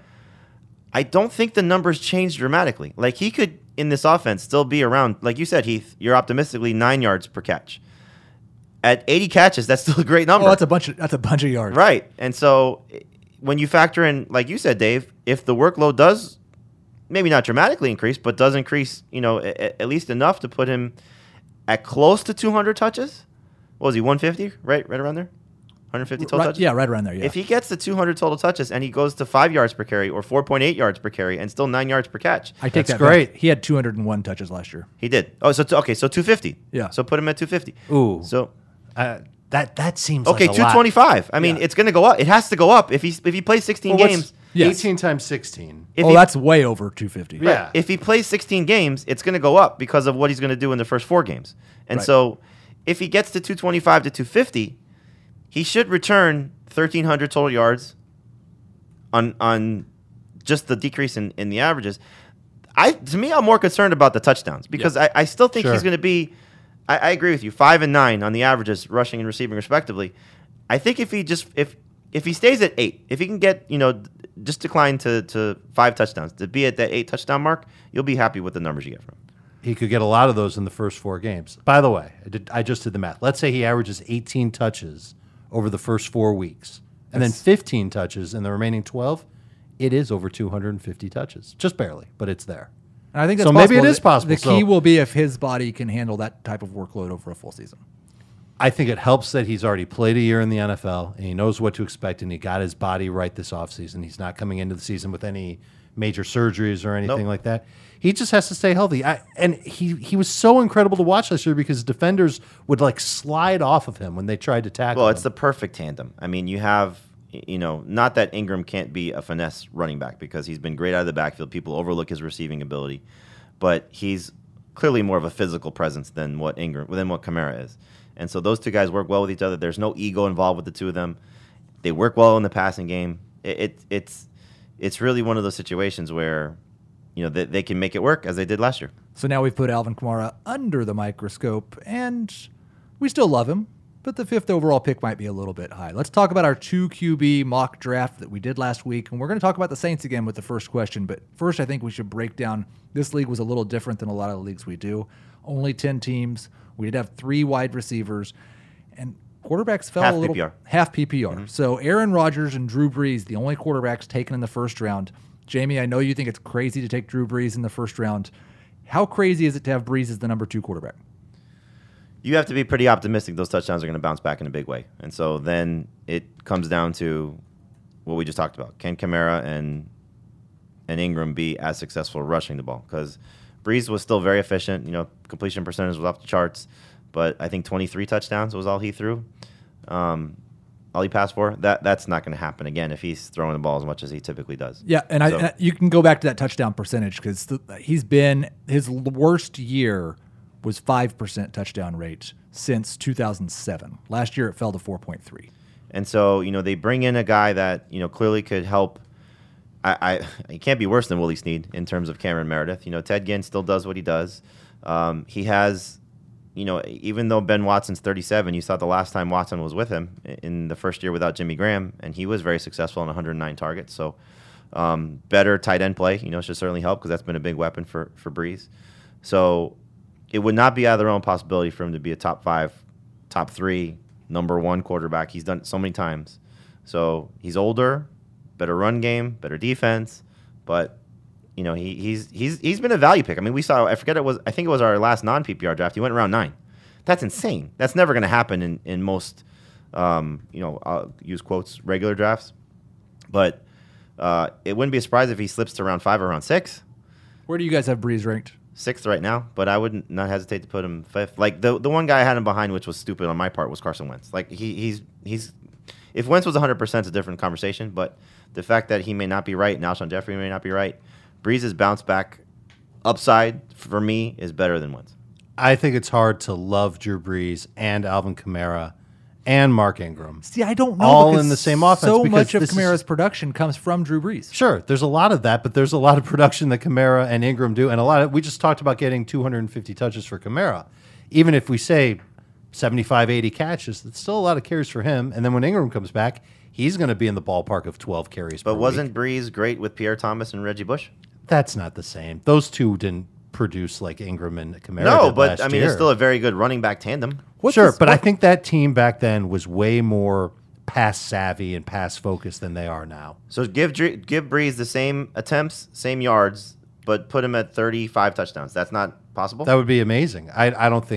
I don't think the numbers change dramatically. Like he could in this offense still be around, like you said, Heath. You're optimistically nine yards per catch. At eighty catches, that's still a great number. Oh, that's a bunch of that's a bunch of yards. Right. And so when you factor in, like you said, Dave, if the workload does maybe not dramatically increase, but does increase, you know, at, at least enough to put him at close to two hundred touches. What was he, one fifty? Right, right around there? one hundred fifty total Right, touches? yeah, right around there. Yeah. If he gets to two hundred total touches and he goes to five yards per carry or four point eight yards per carry and still nine yards per catch, I take That's that great. back. He had two hundred one touches last year. he did. Oh, so t- okay, so two fifty. Yeah. So put him at two fifty. Ooh. So Uh, that that seems okay, like a two lot. twenty-five. I mean, Yeah. it's going to go up. It has to go up if he if he plays sixteen Well, what's games. Yes. eighteen times sixteen. If oh, he, that's way over two fifty. Yeah. If he plays sixteen games, it's going to go up because of what he's going to do in the first four games. And Right. so, if he gets to two twenty-five to two fifty, he should return thirteen hundred total yards on on just the decrease in, in the averages. I to me, I'm more concerned about the touchdowns because I, I still think Sure. he's going to be. I, I agree with you, five and nine on the averages, rushing and receiving respectively. I think if he just if if he stays at eight, if he can get you know just decline to to five touchdowns to be at that eight touchdown mark, you'll be happy with the numbers you get from him. He could get a lot of those in the first four games. By the way, I, did, I just did the math. Let's say he averages eighteen touches over the first four weeks, and then fifteen touches in the remaining twelve. It is over two hundred fifty touches, just barely, but it's there. And I think that's So maybe it possible. is possible. The key So- will be if his body can handle that type of workload over a full season. I think it helps that he's already played a year in the N F L and he knows what to expect and he got his body right this offseason. He's not coming into the season with any major surgeries or anything Nope. like that. He just has to stay healthy. I, and he, he was so incredible to watch last year because defenders would like slide off of him when they tried to tackle Well, him. it's the perfect tandem. I mean, you have, you know, not that Ingram can't be a finesse running back because he's been great out of the backfield. People overlook his receiving ability, but he's clearly more of a physical presence than what Ingram, than what Kamara is. And so those two guys work well with each other. There's no ego involved with the two of them. They work well in the passing game. It, it it's it's really one of those situations where, you know, they, they can make it work as they did last year. So now we've put Alvin Kamara under the microscope, and we still love him, but the fifth overall pick might be a little bit high. Let's talk about our two Q B mock draft that we did last week, and we're going to talk about the Saints again with the first question. But first, I think we should break down. This league was a little different than a lot of the leagues we do. Only ten teams. We did have three wide receivers, and quarterbacks fell Half a little P P R. half P P R. So Aaron Rodgers and Drew Brees, the only quarterbacks taken in the first round. Jamie, I know you think it's crazy to take Drew Brees in the first round. How crazy is it to have Brees as the number two quarterback? You have to be pretty optimistic those touchdowns are going to bounce back in a big way. And so then it comes down to what we just talked about. Can Kamara and and Ingram be as successful rushing the ball? Because Brees was still very efficient. You know, completion percentage was off the charts. But I think twenty-three touchdowns was all he threw. Um, all he passed for. That That's not going to happen again if he's throwing the ball as much as he typically does. Yeah, and, I, So- and I- you can go back to that touchdown percentage because he's been his l- worst year was five percent touchdown rate since two thousand seven. Last year it fell to four point three. And so, you know, they bring in a guy that, you know, clearly could help. I, I He can't be worse than Willie Snead in terms of Cameron Meredith. You know, Ted Ginn still does what he does. Um, he has, you know, even though Ben Watson's thirty-seven, you saw the last time Watson was with him in the first year without Jimmy Graham, and he was very successful on one hundred nine targets. So um, better tight end play, you know, should certainly help because that's been a big weapon for, for Breeze. So it would not be out of their own possibility for him to be a top five, top three, number one quarterback. He's done it so many times. So he's older, better run game, better defense, but you know he, he's he's he's been a value pick. I mean, we saw. I forget it was. I think it was our last non P P R draft. He went around nine. That's insane. That's never going to happen in in most, um, you know, I'll use quotes regular drafts. But uh, it wouldn't be a surprise if he slips to round five or round six. Where do you guys have Brees ranked? Sixth right now, but I would not hesitate to put him fifth. Like the the one guy I had him behind, which was stupid on my part, was Carson Wentz. Like he he's he's if Wentz was one hundred percent, it's a different conversation. But the fact that he may not be right, and Alshon Jeffrey may not be right, Breeze's bounce back upside for me is better than Wentz. I think it's hard to love Drew Brees and Alvin Kamara and Mark Ingram. See, I don't know. All because in the same offense, So because much of this is- Kamara's production comes from Drew Brees. Sure, there's a lot of that, but there's a lot of production that Kamara and Ingram do, and a lot of we just talked about getting two hundred fifty touches for Kamara. Even if we say seventy-five, eighty catches, it's still a lot of carries for him. And then when Ingram comes back, he's going to be in the ballpark of twelve carries. But per wasn't week. Breeze great with Pierre Thomas and Reggie Bush? That's not the same. Those two didn't produce like Ingram and Kamara. No, did but last I mean year. it's still a very good running back tandem. What's sure, this- but I what- think that team back then was way more pass savvy and pass focused than they are now. So give Dre- give Breeze the same attempts, same yards, but put him at thirty-five touchdowns. That's not possible. That would be amazing. I I don't think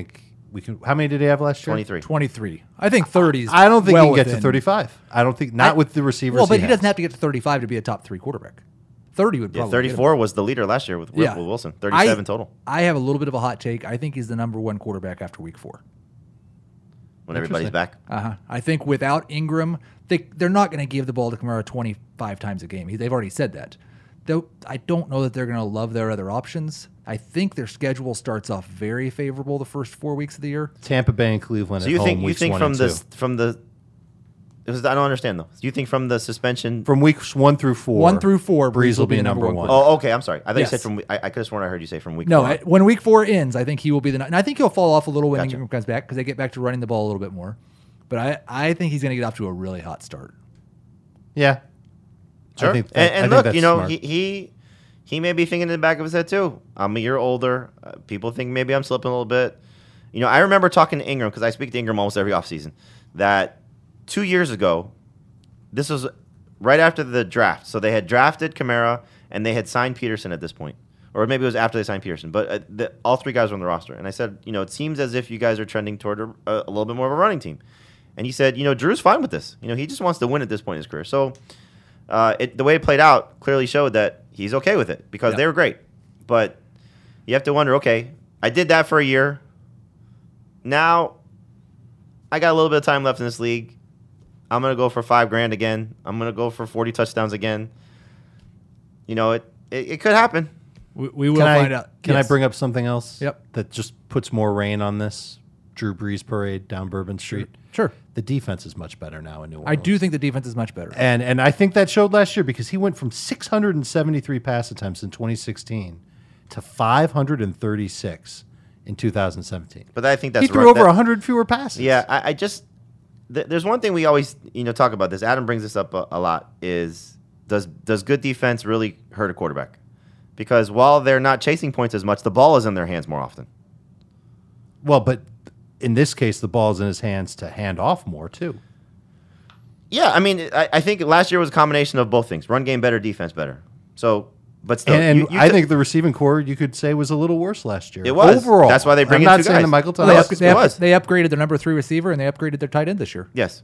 we can. How many did he have last year? twenty-three. twenty-three. I think thirty. I don't think well he can get to within- thirty-five. I don't think not I- with the receivers. Well, but he, has. doesn't have to get to thirty-five to be a top three quarterback. thirty would Yeah, probably. get him. thirty-four was the leader last year with, with Yeah. Wilson. thirty-seven I, total. I have a little bit of a hot take. I think he's the number one quarterback after week four. When everybody's Interesting. back. Uh-huh. I think without Ingram, they they're not going to give the ball to Kamara twenty-five times a game. He- They've already said that. Though I don't know that they're going to love their other options. I think their schedule starts off very favorable the first four weeks of the year. Tampa Bay and Cleveland. So at you home, think you weeks think one from and the two. from the it was, I don't understand though. You think from the suspension? from weeks one through four, One through four, Breeze will be number one. Oh, okay. I'm sorry. I thought Yes. you said from. I, I could have sworn I heard you say from week. No, four. I, when week four ends, I think he will be the. And I think he'll fall off a little when Gotcha. Ingram comes back because they get back to running the ball a little bit more. But I, I think he's going to get off to a really hot start. Yeah, Sure. I think that- and I and think look, that's you know, smart. he, he he may be thinking in the back of his head too. I'm a year older. Uh, people think maybe I'm slipping a little bit. You know, I remember talking to Ingram because I speak to Ingram almost every offseason. That two years ago, this was right after the draft. So they had drafted Kamara and they had signed Peterson at this point. Or maybe it was after they signed Peterson. But uh, the, all three guys were on the roster. And I said, you know, it seems as if you guys are trending toward a, a, a little bit more of a running team. And he said, you know, Drew's fine with this. You know, he just wants to win at this point in his career. So uh, it, the way it played out clearly showed that he's okay with it because Yeah. they were great. But you have to wonder, okay, I did that for a year. Now I got a little bit of time left in this league. I'm going to go for five grand again. I'm going to go for forty touchdowns again. You know, it, it, it could happen. We, we will Can find I out. can Yes. I bring up something else? Yep. That just puts more rain on this Drew Brees parade down Bourbon Street. Sure. The defense is much better now in New Orleans. I do think the defense is much better. And and I think that showed last year because he went from six hundred seventy-three pass attempts in twenty sixteen to five hundred thirty-six in two thousand seventeen. But I think that's he threw right. over That- one hundred fewer passes. Yeah, I, I just th- there's one thing we always you know talk about this. Adam brings this up a, a lot. Is does does good defense really hurt a quarterback? Because while they're not chasing points as much, the ball is in their hands more often. Well, but in this case, the ball's in his hands to hand off more too. Yeah, I mean, I, I think last year was a combination of both things: run game better, defense better. So, but still, And, and you- you I could- think the receiving core you could say was a little worse last year. It was. overall. That's why they bring I'm in not two saying guys. that Michael Well, they, Thomas. up, they, up- was. they upgraded their number three receiver and they upgraded their tight end this year. yes.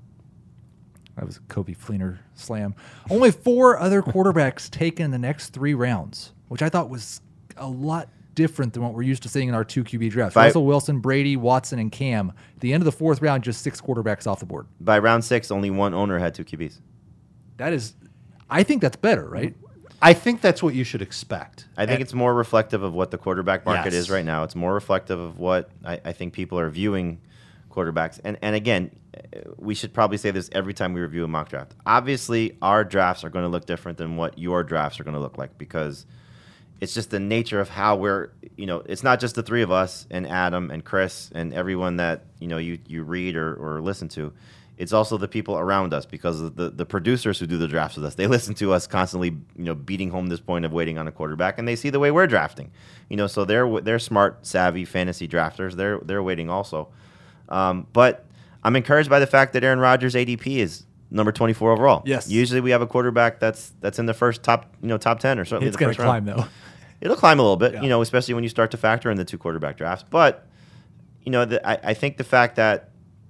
That was a Kobe Fleener slam. Only four other quarterbacks taken in the next three rounds, which I thought was a lot different than what we're used to seeing in our two Q B drafts. By- Russell Wilson, Brady, Watson, and Cam. At the end of the fourth round, just six quarterbacks off the board. By round six, only one owner had two Q Bs. That is, I think that's better, right? I think that's what you should expect. I think And- it's more reflective of what the quarterback market Yes. is right now. It's more reflective of what I, I think people are viewing quarterbacks. And and again, uh, we should probably say this every time we review a mock draft. Obviously, our drafts are going to look different than what your drafts are going to look like because it's just the nature of how we're, you know, it's not just the three of us and Adam and Chris and everyone that, you know, you, you read or, or listen to. It's also the people around us because of the, the producers who do the drafts with us. They listen to us constantly, you know, beating home this point of waiting on a quarterback, and they see the way we're drafting. You know, so they're they're smart, savvy fantasy drafters. They're they're waiting also. Um, but I'm encouraged by the fact that Aaron Rodgers' A D P is number twenty-four overall. Yes. Usually we have a quarterback that's that's in the first top, you know, top ten or certainly It's the going to first round. climb, though. It'll climb a little bit, Yeah. you know, especially when you start to factor in the two quarterback drafts. But, you know, the, I, I think the fact that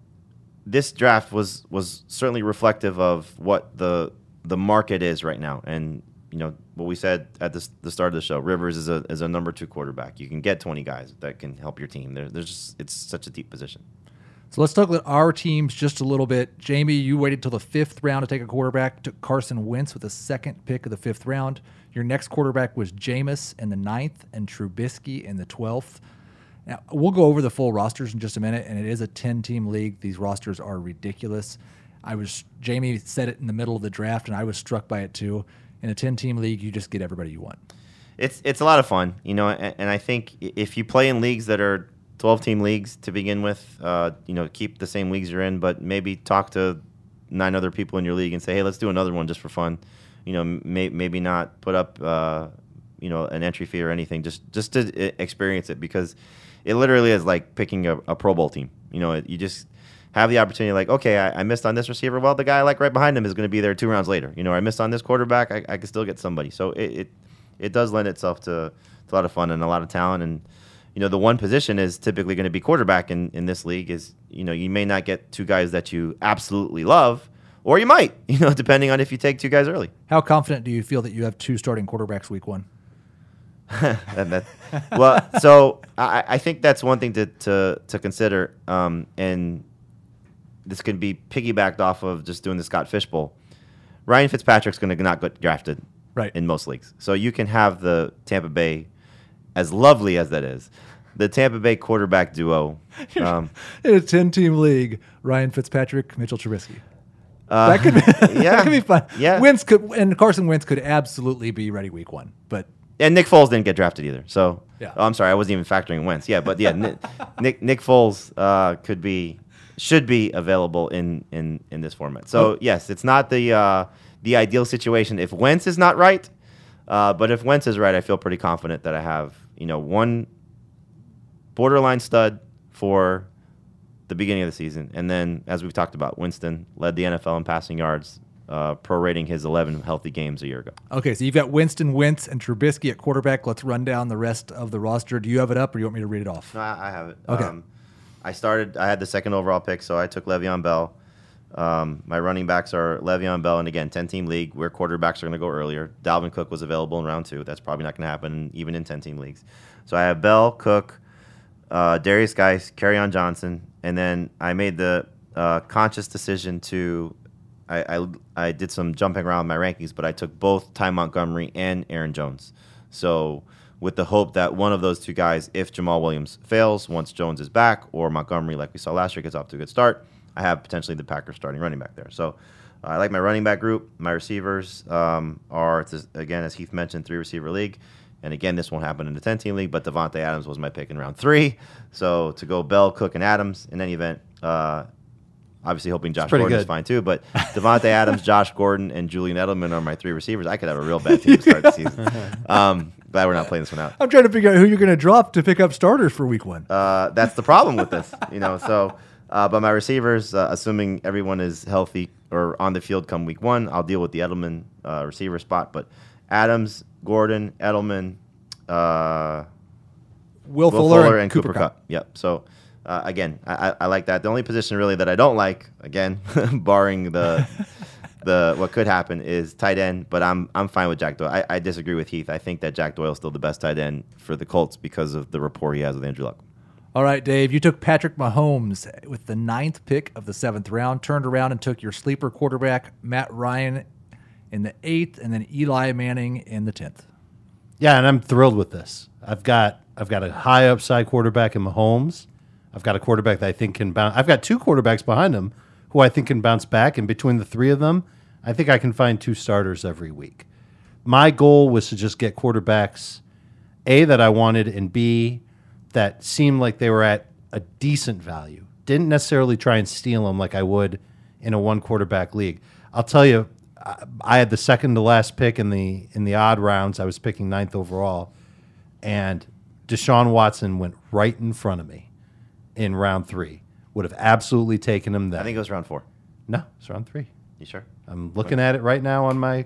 this draft was was certainly reflective of what the the market is right now. And, you know, what we said at this, the start of the show, Rivers is a is a number two quarterback. You can get twenty guys that can help your team. There, there's just, it's such a deep position. So let's talk about our teams just a little bit. Jamie, you waited till the fifth round to take a quarterback. Took Carson Wentz with the second pick of the fifth round. Your next quarterback was Jameis in the ninth and Trubisky in the twelfth. Now, we'll go over the full rosters in just a minute, and it is a ten-team league. These rosters are ridiculous. I was Jamie said it in the middle of the draft, and I was struck by it too. In a ten-team league, you just get everybody you want. It's it's a lot of fun, you know, and, and I think if you play in leagues that are twelve-team leagues to begin with, uh, you know, keep the same leagues you're in, but maybe talk to nine other people in your league and say, hey, let's do another one just for fun. You know, may, maybe not put up, uh, you know, an entry fee or anything, just just to uh, experience it because it literally is like picking a, a Pro Bowl team. You know, it, you just have the opportunity, like, okay, I, I missed on this receiver. Well, the guy I like right behind him is going to be there two rounds later. You know, I missed on this quarterback. I, I can still get somebody. So it, it it does lend itself to, to a lot of fun and a lot of talent. And you know, the one position is typically going to be quarterback in, in this league is, you know, you may not get two guys that you absolutely love, or you might, you know, depending on if you take two guys early. How confident do you feel that you have two starting quarterbacks week one? that, that, well, so I, I think that's one thing to to, to consider, um, and this can be piggybacked off of just doing the Scott Fish Bowl. Ryan Fitzpatrick's going to not get drafted right. in most leagues. So you can have the Tampa Bay, as lovely as that is, the Tampa Bay quarterback duo. Um, in a ten-team league, Ryan Fitzpatrick, Mitchell Trubisky. Uh, that could be, yeah, that could be fun. Yeah. Wentz could, and Carson Wentz could absolutely be ready week one. But and Nick Foles didn't get drafted either. So yeah. oh, I'm sorry, I wasn't even factoring Wentz. Yeah, but yeah, Nick Nick, Nick Foles uh, could be should be available in, in, in this format. So oh. yes, it's not the uh, the ideal situation if Wentz is not right. Uh, but if Wentz is right, I feel pretty confident that I have, you know, one borderline stud for the beginning of the season. And then, as we've talked about, Winston led the N F L in passing yards, uh, prorating his eleven healthy games a year ago. Okay, so you've got Winston, Wentz, and Trubisky at quarterback. Let's run down the rest of the roster. Do you have it up, or do you want me to read it off? No, I, I have it. Okay. Um, I started, I had the second overall pick, so I took Le'Veon Bell. Um, my running backs are Le'Veon Bell, and again, ten-team league where quarterbacks are going to go earlier. Dalvin Cook was available in round two. That's probably not going to happen even in ten-team leagues. So I have Bell, Cook, uh, Darius Geis, Kerryon Johnson, and then I made the uh, conscious decision to I, I, I did some jumping around my rankings, but I took both Ty Montgomery and Aaron Jones. So with the hope that one of those two guys, if Jamal Williams fails once Jones is back, or Montgomery, like we saw last year, gets off to a good start, I have potentially the Packers starting running back there. So uh, I like my running back group. My receivers um, are, it's, again, as Heath mentioned, three-receiver league. And again, this won't happen in the ten-team league, but Devontae Adams was my pick in round three. So to go Bell, Cook, and Adams in any event, uh, obviously hoping Josh Gordon good. is fine too. But Devontae Adams, Josh Gordon, and Julian Edelman are my three receivers. I could have a real bad team to start the season. Um, glad we're not playing this one out. I'm trying to figure out who you're going to drop to pick up starters for week one. Uh, that's the problem with this, you know. So, uh, but my receivers, uh, assuming everyone is healthy or on the field come week one, I'll deal with the Edelman uh, receiver spot. But Adams, Gordon, Edelman, uh, Will, Will Fuller, Fuller, and, and Cooper, Cooper Kupp. Kupp. Yep. So uh, again, I, I, I like that. The only position really that I don't like, again, barring the the what could happen, is tight end. But I'm I'm fine with Jack Doyle. I, I disagree with Heath. I think that Jack Doyle is still the best tight end for the Colts because of the rapport he has with Andrew Luck. All right, Dave, you took Patrick Mahomes with the ninth pick of the seventh round, turned around and took your sleeper quarterback, Matt Ryan, in the eighth, and then Eli Manning in the tenth. Yeah, and I'm thrilled with this. I've got I've got a high upside quarterback in Mahomes. I've got a quarterback that I think can bounce. I've got two quarterbacks behind him who I think can bounce back, and between the three of them, I think I can find two starters every week. My goal was to just get quarterbacks, A, that I wanted, and B, that seemed like they were at a decent value. Didn't necessarily try and steal them like I would in a one-quarterback league. I'll tell you, I had the second to last pick in the in the odd rounds. I was picking ninth overall, and Deshaun Watson went right in front of me in round three. Would have absolutely taken him then. I think it was round four. No, it's round three. You sure? I'm looking at it right now on my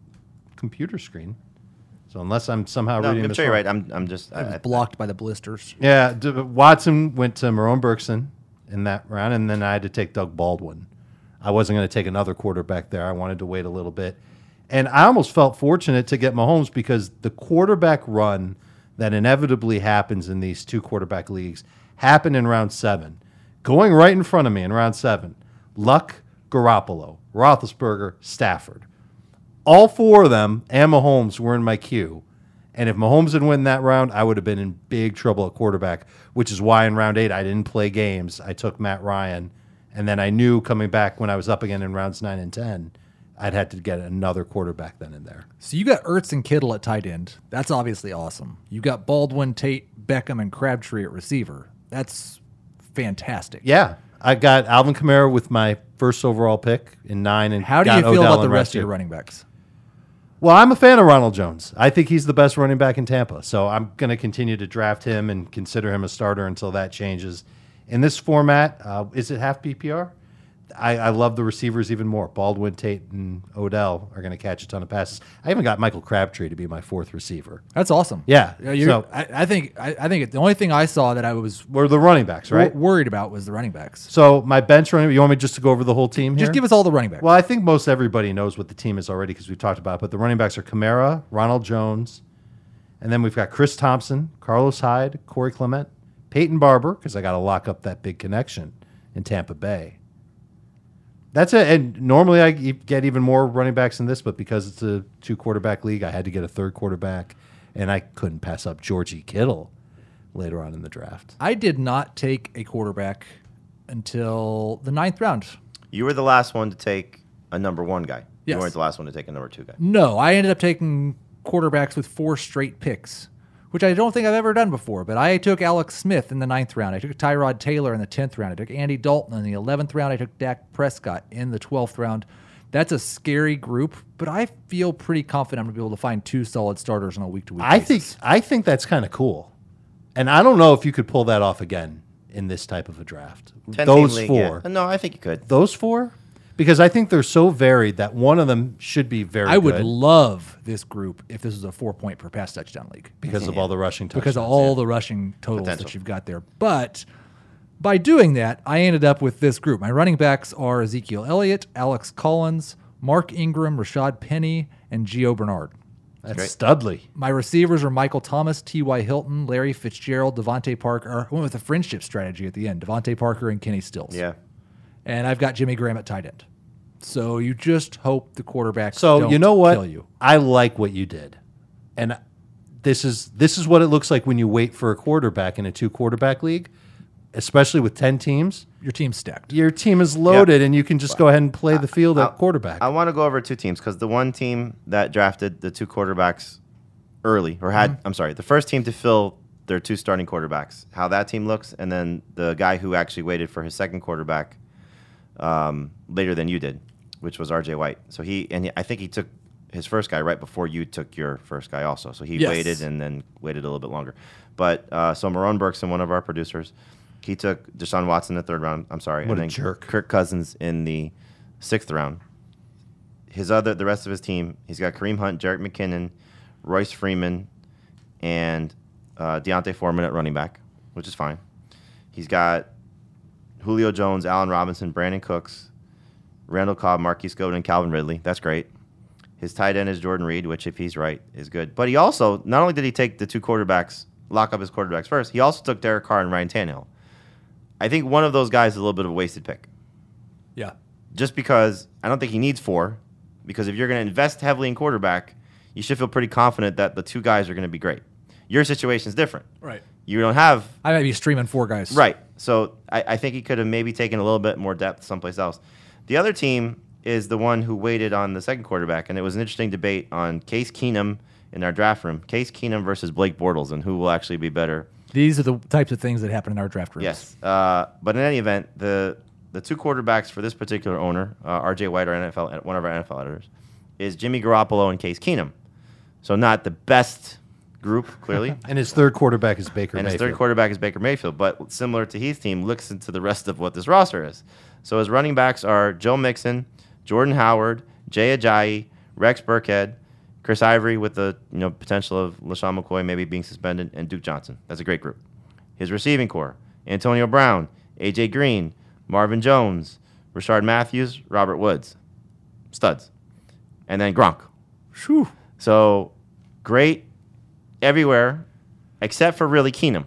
computer screen. So unless I'm somehow No, reading I'm this sure you're wrong. right. I'm I'm just It was I, blocked by the blisters. Yeah, D- Watson went to Marone Bergson in that round, and then I had to take Doug Baldwin. I wasn't going to take another quarterback there. I wanted to wait a little bit. And I almost felt fortunate to get Mahomes because the quarterback run that inevitably happens in these two quarterback leagues happened in round seven. Going right in front of me in round seven, Luck, Garoppolo, Roethlisberger, Stafford. All four of them and Mahomes were in my queue. And if Mahomes had won that round, I would have been in big trouble at quarterback, which is why in round eight I didn't play games. I took Matt Ryan. And then I knew coming back when I was up again in rounds nine and ten, I'd had to get another quarterback then and there. So you got Ertz and Kittle at tight end. That's obviously awesome. You got Baldwin, Tate, Beckham, and Crabtree at receiver. That's fantastic. Yeah. I got Alvin Kamara with my first overall pick in nine. And How do you got feel Odell about the in rest of round your two. running backs? Well, I'm a fan of Ronald Jones. I think he's the best running back in Tampa. So I'm going to continue to draft him and consider him a starter until that changes. In this format, uh, is it half P P R? I, I love the receivers even more. Baldwin, Tate, and Odell are going to catch a ton of passes. I even got Michael Crabtree to be my fourth receiver. That's awesome. Yeah. you're- So- I, I think I, I think it, the only thing I saw that I was We're the running backs, right? wor- worried about was the running backs. So my bench running. You want me just to go over the whole team here? Just give us all the running backs. Well, I think most everybody knows what the team is already because we've talked about it. But the running backs are Kamara, Ronald Jones, and then we've got Chris Thompson, Carlos Hyde, Corey Clement, Peyton Barber, because I got to lock up that big connection in Tampa Bay. That's it. And normally I get even more running backs than this, but because it's a two quarterback league, I had to get a third quarterback, and I couldn't pass up Georgie Kittle later on in the draft. I did not take a quarterback until the ninth round. You were the last one to take a number one guy. Yes. You weren't the last one to take a number two guy. No, I ended up taking quarterbacks with four straight picks, which I don't think I've ever done before. But I took Alex Smith in the ninth round. I took Tyrod Taylor in the tenth round. I took Andy Dalton in the eleventh round. I took Dak Prescott in the twelfth round. That's a scary group, but I feel pretty confident I'm going to be able to find two solid starters on a week-to-week I think basis. I think that's kind of cool, and I don't know if you could pull that off again in this type of a draft. ten-team Those league, four, yeah. No, I think you could. those four, because I think they're so varied that one of them should be very. I would good love this group if this was a four-point per pass touchdown league. because of all the rushing touchdowns. because of all the rushing totals Potential. that you've got there. But by doing that, I ended up with this group. My running backs are Ezekiel Elliott, Alex Collins, Mark Ingram, Rashad Penny, and Gio Bernard. that's Great. Studley. My receivers are Michael Thomas, T Y. Hilton, Larry Fitzgerald, Devontae Parker. I went with a friendship strategy at the end. Devontae Parker and Kenny Stills. Yeah. And I've got Jimmy Graham at tight end. So you just hope the quarterbacks So don't you know what? kill you. I like what you did, and this is this is what it looks like when you wait for a quarterback in a two quarterback league, especially with ten teams. Your team's stacked. Your team is loaded, and you can just go ahead and play the field at quarterback. I want to go over two teams because the one team that drafted the two quarterbacks early, or had, Mm-hmm. I'm sorry, the first team to fill their two starting quarterbacks, how that team looks, and then the guy who actually waited for his second quarterback um, later than you did, which was R J White. So he, and he, I think he took his first guy right before you took your first guy also. So he Yes. waited and then waited a little bit longer. But uh, so Marone Berkson, one of our producers, he took Deshaun Watson in the third round. I'm sorry. What and a then jerk. Kirk Cousins in the sixth round. His other, the rest of his team, he's got Kareem Hunt, Jerick McKinnon, Royce Freeman, and uh, Deontay Foreman at running back, which is fine. He's got Julio Jones, Allen Robinson, Brandon Cooks, Randall Cobb, Marquise Goodwin, and Calvin Ridley. That's great. His tight end is Jordan Reed, which, if he's right, is good. But he also, not only did he take the two quarterbacks, lock up his quarterbacks first, he also took Derek Carr and Ryan Tannehill. I think one of those guys is a little bit of a wasted pick. Yeah. Just because I don't think he needs four, because if you're going to invest heavily in quarterback, you should feel pretty confident that the two guys are going to be great. Your situation is different. Right. You don't have I might be streaming four guys. right. So I, I think he could have maybe taken a little bit more depth someplace else. The other team is the one who waited on the second quarterback, and it was an interesting debate on Case Keenum in our draft room. Case Keenum versus Blake Bortles, and who will actually be better. These are the types of things that happen in our draft rooms. Yes. Uh, but in any event, the the two quarterbacks for this particular owner, uh, R J White, our N F L, one of our N F L editors, is Jimmy Garoppolo and Case Keenum. So not the best group, clearly. and his third quarterback is Baker And his Mayfield. third quarterback is Baker Mayfield. But similar to Heath's team, looks into the rest of what this roster is. So his running backs are Joe Mixon, Jordan Howard, Jay Ajayi, Rex Burkhead, Chris Ivory with the you know potential of LaShawn McCoy maybe being suspended, and Duke Johnson. That's a great group. His receiving core, Antonio Brown, A J Green, Marvin Jones, Rashard Matthews, Robert Woods. Studs. And then Gronk. Whew. So great everywhere except for really Keenum,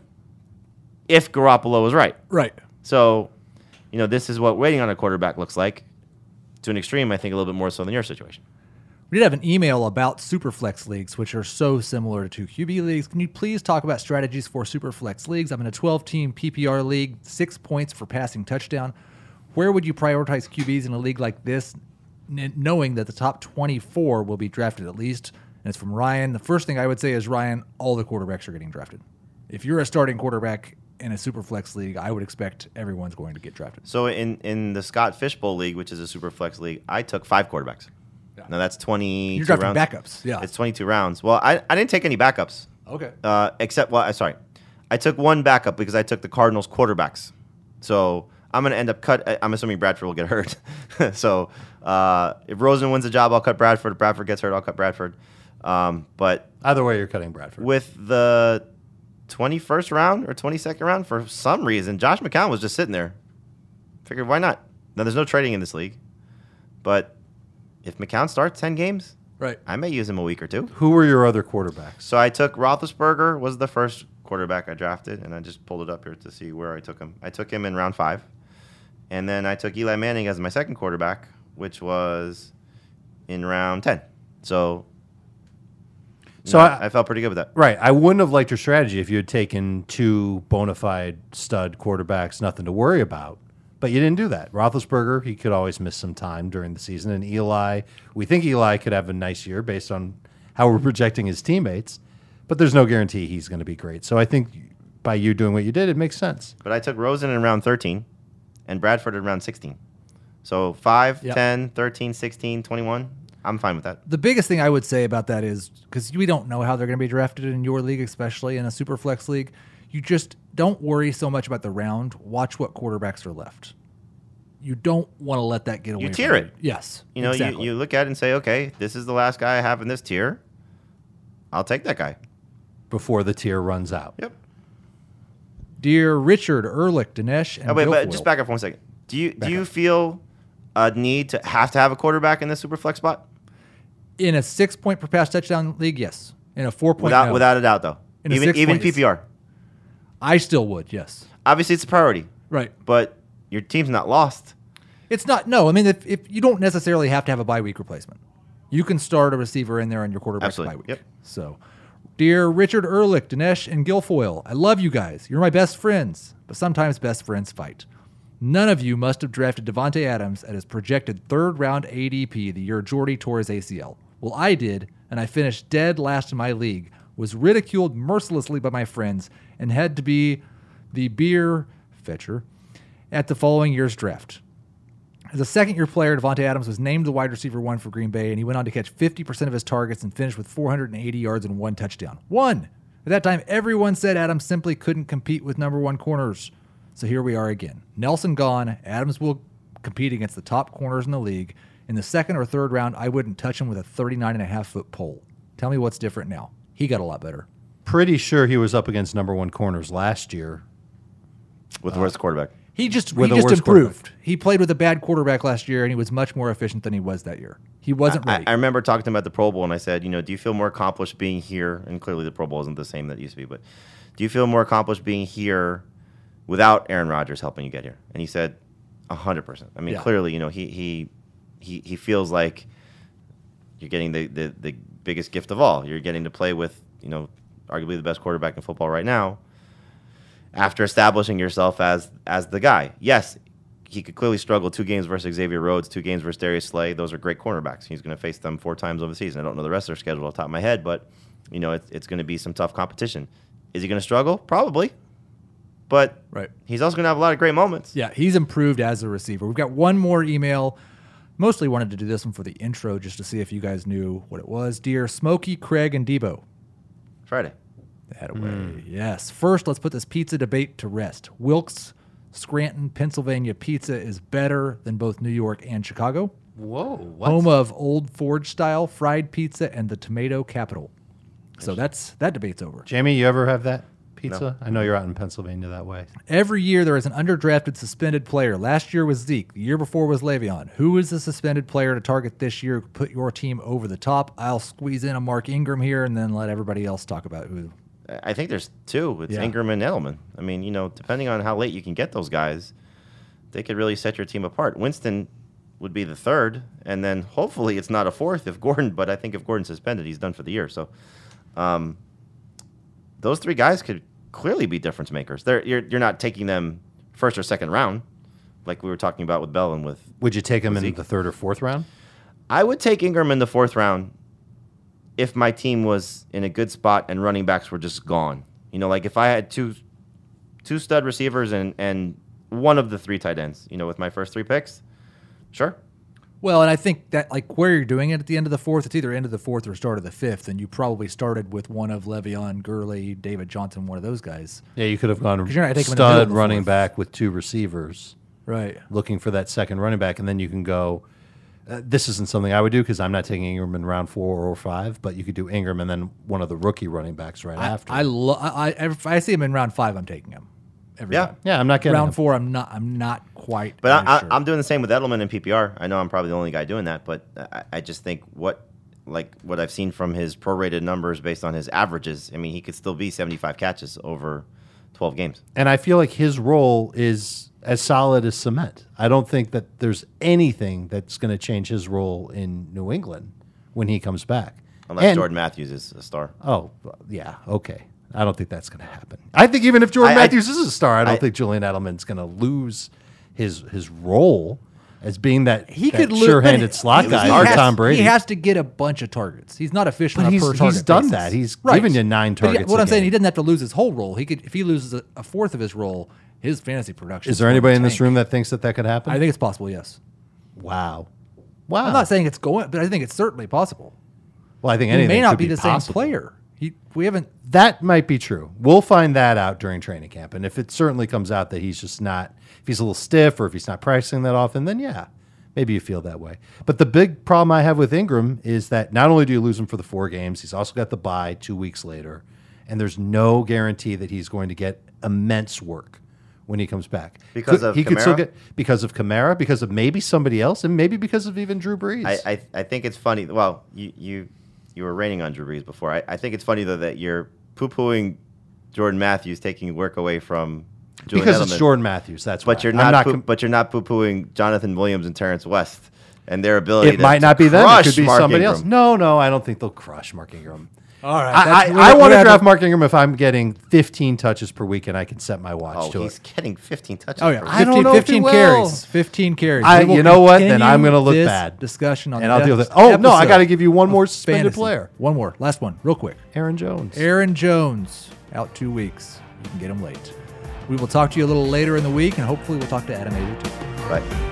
if Garoppolo was right. Right. So, you know, this is what waiting on a quarterback looks like. To an extreme, I think a little bit more so than your situation. We did have an email about Superflex leagues, which are so similar to two Q B leagues. Can you please talk about strategies for Superflex leagues? I'm in a twelve-team P P R league, six points for passing touchdown. Where would you prioritize Q Bs in a league like this, n- knowing that the top twenty-four will be drafted at least? And it's from Ryan. The first thing I would say is, Ryan, all the quarterbacks are getting drafted. If you're a starting quarterback in a Superflex league, I would expect everyone's going to get drafted. So in, in the Scott Fishbowl League, which is a super flex league, I took five quarterbacks. Yeah. Now that's twenty-two You're drafting rounds. backups, yeah. It's twenty-two rounds. Well, I, I didn't take any backups. Okay. Uh, except, well, I sorry. I took one backup because I took the Cardinals quarterbacks. So I'm going to end up cut. I'm assuming Bradford will get hurt. so uh, if Rosen wins the job, I'll cut Bradford. If Bradford gets hurt, I'll cut Bradford. Um, but Either way, you're cutting Bradford. with the twenty-first round or twenty-second round, for some reason, Josh McCown was just sitting there. Figured, why not? Now, there's no trading in this league. But if McCown starts ten games, Right. I may use him a week or two. Who were your other quarterbacks? So I took Roethlisberger, was the first quarterback I drafted, and I just pulled it up here to see where I took him. I took him in round five. And then I took Eli Manning as my second quarterback, which was in round ten. So, So no, I- I felt pretty good with that. Right. I wouldn't have liked your strategy if you had taken two bona fide stud quarterbacks, nothing to worry about. But you didn't do that. Roethlisberger, he could always miss some time during the season. And Eli, we think Eli could have a nice year based on how we're projecting his teammates. But there's no guarantee he's going to be great. So I think by you doing what you did, it makes sense. But I took Rosen in round thirteen and Bradford in round sixteen. So five, Yep. ten, thirteen, sixteen, twenty-one. I'm fine with that. The biggest thing I would say about that is because we don't know how they're going to be drafted in your league, especially in a super flex league. You just don't worry so much about the round. Watch what quarterbacks are left. You don't want to let that get away. You from tier you. it. Yes. You know, exactly. you, you look at it and say, okay, this is the last guy I have in this tier. I'll take that guy. Before the tier runs out. Yep. Dear Richard, Ehrlich, Dinesh, and Oh, wait, but Guilfoyle. just back up for one second. Do you Back do you up. feel a need to have to have a quarterback in this super flex spot? In a six point per pass touchdown league, yes. In a four point, Without no. without a doubt, though. In a even six even point, P P R. I still would, yes. Obviously, it's a priority, Right. but your team's not lost. It's not, no. I mean, if, if you don't necessarily have to have a bye week replacement, you can start a receiver in there on your quarterback Absolutely. bye week. Yep. So, dear Richard Ehrlich, Dinesh, and Guilfoyle, I love you guys. You're my best friends, but sometimes best friends fight. None of you must have drafted Devontae Adams at his projected third round A D P the year Jordy tore his A C L. Well, I did, and I finished dead last in my league, was ridiculed mercilessly by my friends, and had to be the beer fetcher at the following year's draft. As a second-year player, Devontae Adams was named the wide receiver one for Green Bay, and he went on to catch fifty percent of his targets and finished with four hundred eighty yards and one touchdown. One! At that time, everyone said Adams simply couldn't compete with number one corners. So here we are again. Nelson gone. Adams will compete against the top corners in the league. In the second or third round, I wouldn't touch him with a thirty-nine and a half foot pole. Tell me what's different now. He got a lot better. Pretty sure he was up against number one corners last year. With the worst quarterback. He just, With he the just worst improved. He played with a bad quarterback last year, and he was much more efficient than he was that year. He wasn't I, ready. I remember talking to him at the Pro Bowl, and I said, you know, do you feel more accomplished being here? And clearly the Pro Bowl isn't the same that it used to be, but do you feel more accomplished being here without Aaron Rodgers helping you get here? And he said, one hundred percent. I mean, Yeah. clearly, you know, he he he he feels like you're getting the, the, the biggest gift of all. You're getting to play with, you know, arguably the best quarterback in football right now after establishing yourself as as the guy. Yes, he could clearly struggle two games versus Xavier Rhodes, two games versus Darius Slay. Those are great cornerbacks. He's going to face them four times over the season. I don't know the rest of their schedule off the top of my head, but you know it's, it's going to be some tough competition. Is he going to struggle? Probably. But Right. he's also going to have a lot of great moments. Yeah, he's improved as a receiver. We've got one more email. Mostly wanted to do this one for the intro just to see if you guys knew what it was. Dear Smokey, Craig, and Debo. Friday. That away. Yes. First, let's put this pizza debate to rest. Wilkes, Scranton, Pennsylvania pizza is better than both New York and Chicago. Whoa. What? Home of Old Forge style fried pizza and the tomato capital. So that's that debate's over. Jamie, you ever have that pizza? I know you're out in Pennsylvania that way. Every year there is an underdrafted suspended player. Last year was Zeke. The year before was Le'Veon. Who is the suspended player to target this year? Put your team over the top. I'll squeeze in a Mark Ingram here and then let everybody else talk about who. I think there's two. It's Yeah. Ingram and Edelman. I mean, you know, depending on how late you can get those guys, they could really set your team apart. Winston would be the third, and then hopefully it's not a fourth if Gordon, but I think if Gordon's suspended, he's done for the year. So um, those three guys could clearly be difference makers. They're, you're, you're not taking them first or second round like we were talking about with Bell and with Would you take him in Zeke. the third or fourth round? I would take Ingram in the fourth round if my team was in a good spot and running backs were just gone. You know, like if I had two two stud receivers and, and one of the three tight ends, you know, with my first three picks, sure. Well, and I think that like where you're doing it at the end of the fourth, it's either end of the fourth or start of the fifth, and you probably started with one of Le'Veon, Gurley, David Johnson, one of those guys. Yeah, you could have gone you're not taking him in the middle of stud the running fourth. back with two receivers. Right. looking for that second running back, and then you can go. Uh, this isn't something I would do because I'm not taking Ingram in round four or five, but you could do Ingram and then one of the rookie running backs right I after. I, lo- I, I if I see him in round five, I'm taking him. Every Yeah. time. yeah, I'm not getting Round him. four, I'm not. I'm not quite. But as I, I, sure. I'm doing the same with Edelman in P P R. I know I'm probably the only guy doing that, but I, I just think what like what I've seen from his prorated numbers based on his averages. I mean, he could still be seventy-five catches over twelve games. And I feel like his role is as solid as cement. I don't think that there's anything that's going to change his role in New England when he comes back. Unless And- Jordan Matthews is a star. Oh, yeah, okay. I don't think that's going to happen. I think even if Jordan I- I- Matthews is a star, I don't I- think Julian Edelman's going to lose his his role as being that, he that could lose. sure-handed slot he guy has- for Tom Brady. He has to get a bunch of targets. He's not efficient But on a he's- per he's target done basis. that. He's given you nine But he- targets what a I'm saying, game. he doesn't have to lose his whole role. He could if he loses a, a fourth of his role, his fantasy production. Is there going to anybody in this tank. room that thinks that that could happen? I think it's possible. Yes. wow. Wow. I'm not saying it's going, but I think it's certainly possible. well, I think He anything may not could be the possible. same player. He we haven't. That might be true. We'll find that out during training camp. And if it certainly comes out that he's just not, if he's a little stiff or if he's not practicing that often, then yeah, maybe you feel that way. But the big problem I have with Ingram is that not only do you lose him for the four games, he's also got the bye two weeks later. And there's no guarantee that he's going to get immense work when he comes back. Because Could- of he could still Kamara? get because of Kamara, because of maybe somebody else, and maybe because of even Drew Brees. I, I I think it's funny. Well, you you you were raining on Drew Brees before. I, I think it's funny though that you're poo-pooing Jordan Matthews taking work away from Julian because Edelman, it's Jordan Matthews. That's but why. you're I'm not, not poo- com- but you're not poo-pooing Jonathan Williams and Terrence West and their ability. it to, might not to be them. It crush could be Mark somebody Ingram. else. No, no, I don't think they'll crush Mark Ingram. All right. I, that's- I, we're- I want we're to at draft the- Mark Ingram if I'm getting fifteen touches per week and I can set my watch Oh, to he's it. getting fifteen touches. Oh yeah, per I week. don't fifteen, know if he fifteen will. carries. Fifteen carries. I- We will you know what? Then continue I'm gonna look this bad. Discussion on And the I'll deal with next it. Oh, no, I episode got to give you one more of suspended Fantasy. player. One more, last one, real quick. Aaron Jones. Aaron Jones out two weeks. You can get him late. We will talk to you a little later in the week, and hopefully we'll talk to Adam Azer too. Right.